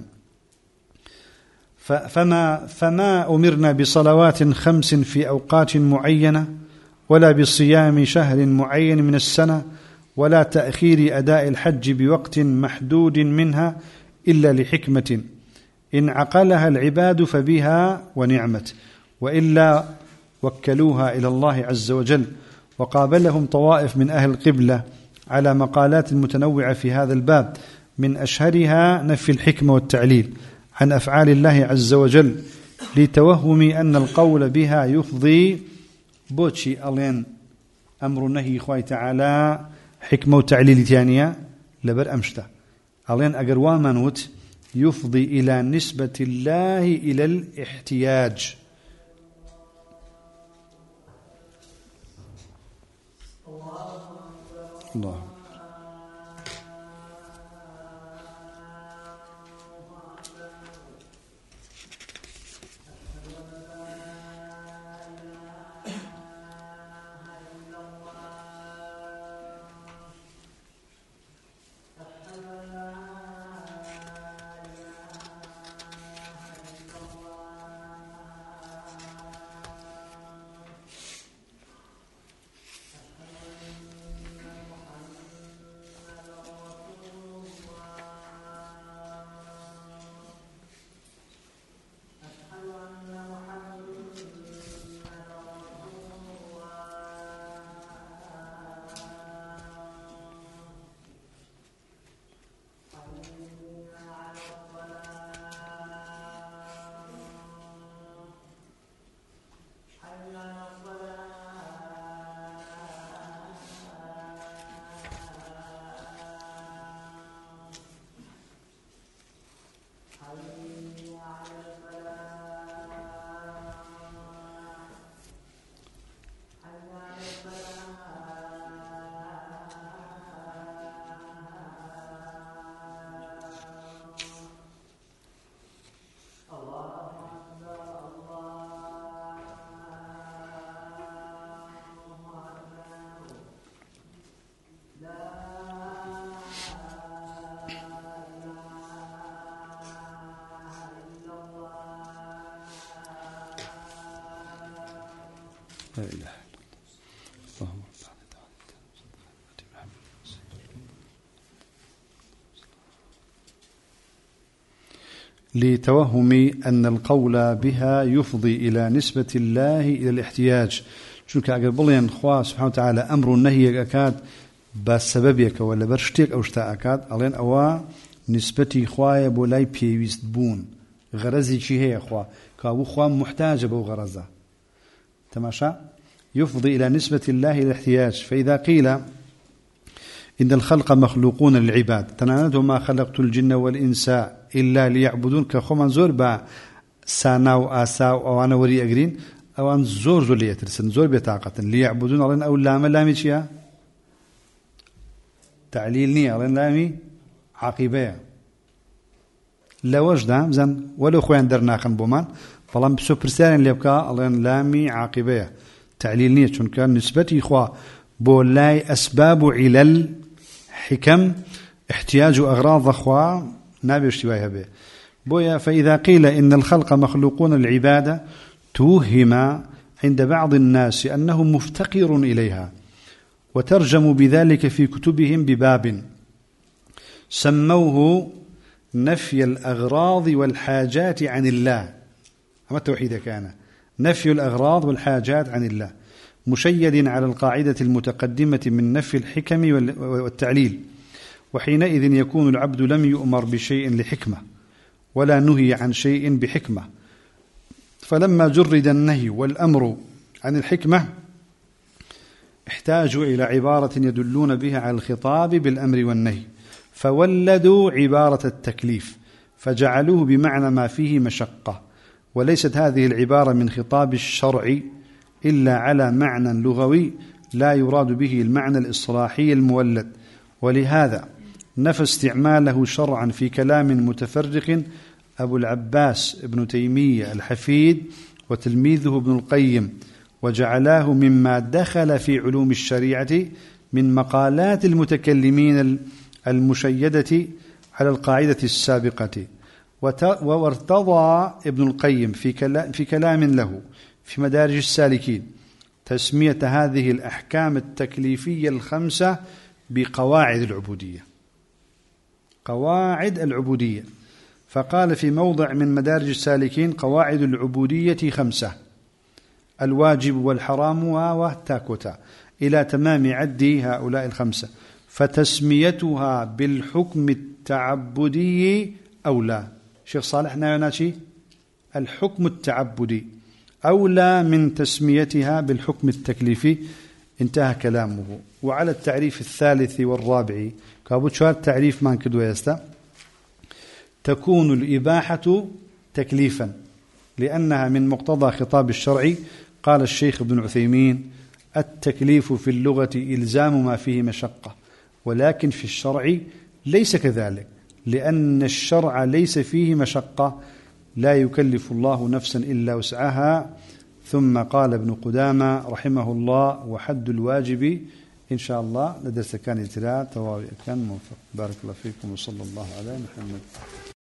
فما فما أمرنا بصلوات خمس في أوقات معينة، ولا بصيام شهر معين من السنة، ولا تأخير أداء الحج بوقت محدود منها إلا لحكمة إن عقلها العباد فبها ونعمت، وإلا وكلوها إلى الله عز وجل. وقابلهم طوائف من أهل القبلة على مقالات متنوعة في هذا الباب، من أشهرها نفي الحكمة والتعليل عن أفعال الله عز وجل، لتوهم أن القول بها يفضي بوتشي ألين أمر النهي خوي تعالى حكمة وتعليل ثانية لبر أمشتا ألين أقروا منوت يفضي إلى نسبة الله إلى الاحتياج. الله لا إله إلا الله. لتوهم أن القول بها يفضي إلى نسبة الله إلى الاحتياج، چونك اگر بڵێن خوا سبحانه وتعالى أمر النهي أكاد بسببك ولا برشتك أو شتا أكاد ألين أوا نسبتي خوايا بولاي بيويست بون غرزي چي هي خوا كابو خوا محتاج بو غرزة تماشى يفضي إلى نسبة الله إلى الاحتياج. فإذا قيل إن الخلق مخلوقون للعباد تناندوا ما خلقت الجن والإنس إلا ليعبدون كخوما زور با ساناو آساو أو أنا وري أجرين أو أن زور زور ليترسن زور بطاقة ليعبدون الله أو لام لامي شيا تعليل نية الله لامي عقيبة لا وجد زن ولو خوان درنا خن بومان فلان بسو برسالين اللي بكا الله لامي عقيبة تعليل نية شون كان نسبتي إخوة بولاي أسباب علل حكم احتياج أغراض أخوة نابي اشتباهها به بويا. فإذا قيل إن الخلق مخلوقون العبادة توهم عند بعض الناس أنه مفتقر إليها، وترجم بذلك في كتبهم بباب سموه نفي الأغراض والحاجات عن الله. أما التوحيد كان نفي الأغراض والحاجات عن الله، مشيد على القاعدة المتقدمة من نفي الحكم والتعليل، وحينئذ يكون العبد لم يؤمر بشيء لحكمة ولا نهي عن شيء بحكمة، فلما جرد النهي والأمر عن الحكمة احتاجوا إلى عبارة يدلون بها على الخطاب بالأمر والنهي، فولدوا عبارة التكليف فجعلوه بمعنى ما فيه مشقة، وليست هذه العبارة من خطاب الشرع إلا على معنى لغوي لا يراد به المعنى الإصلاحي المولد، ولهذا نفى استعماله شرعا في كلام متفرق أبو العباس ابن تيمية الحفيد وتلميذه ابن القيم، وجعلاه مما دخل في علوم الشريعة من مقالات المتكلمين المشيدة على القاعدة السابقة. وارتضى ابن القيم في كلام له في مدارج السالكين تسمية هذه الأحكام التكليفية الخمسة بقواعد العبودية، قواعد العبودية، فقال في موضع من مدارج السالكين قواعد العبودية خمسة: الواجب والحرام والتاكوتا، إلى تمام عد هؤلاء الخمسة، فتسميتها بالحكم التعبدي أولى. شيخ صالح نايوناتشي الحكم التعبدي أولى من تسميتها بالحكم التكليفي، انتهى كلامه. وعلى التعريف الثالث والرابع كابوتشار التعريف ما كدو يستا، تكون الإباحة تكليفا لأنها من مقتضى خطاب الشرع. قال الشيخ ابن عثيمين: التكليف في اللغة إلزام ما فيه مشقة، ولكن في الشرع ليس كذلك، لأن الشرع ليس فيه مشقة، لا يكلف الله نفسا إلا وسعها. ثم قال ابن قدامة رحمه الله: وحد الواجب إن شاء الله لدرس كان يتلا تواوي كان موفق. بارك الله فيكم وصلى الله على محمد.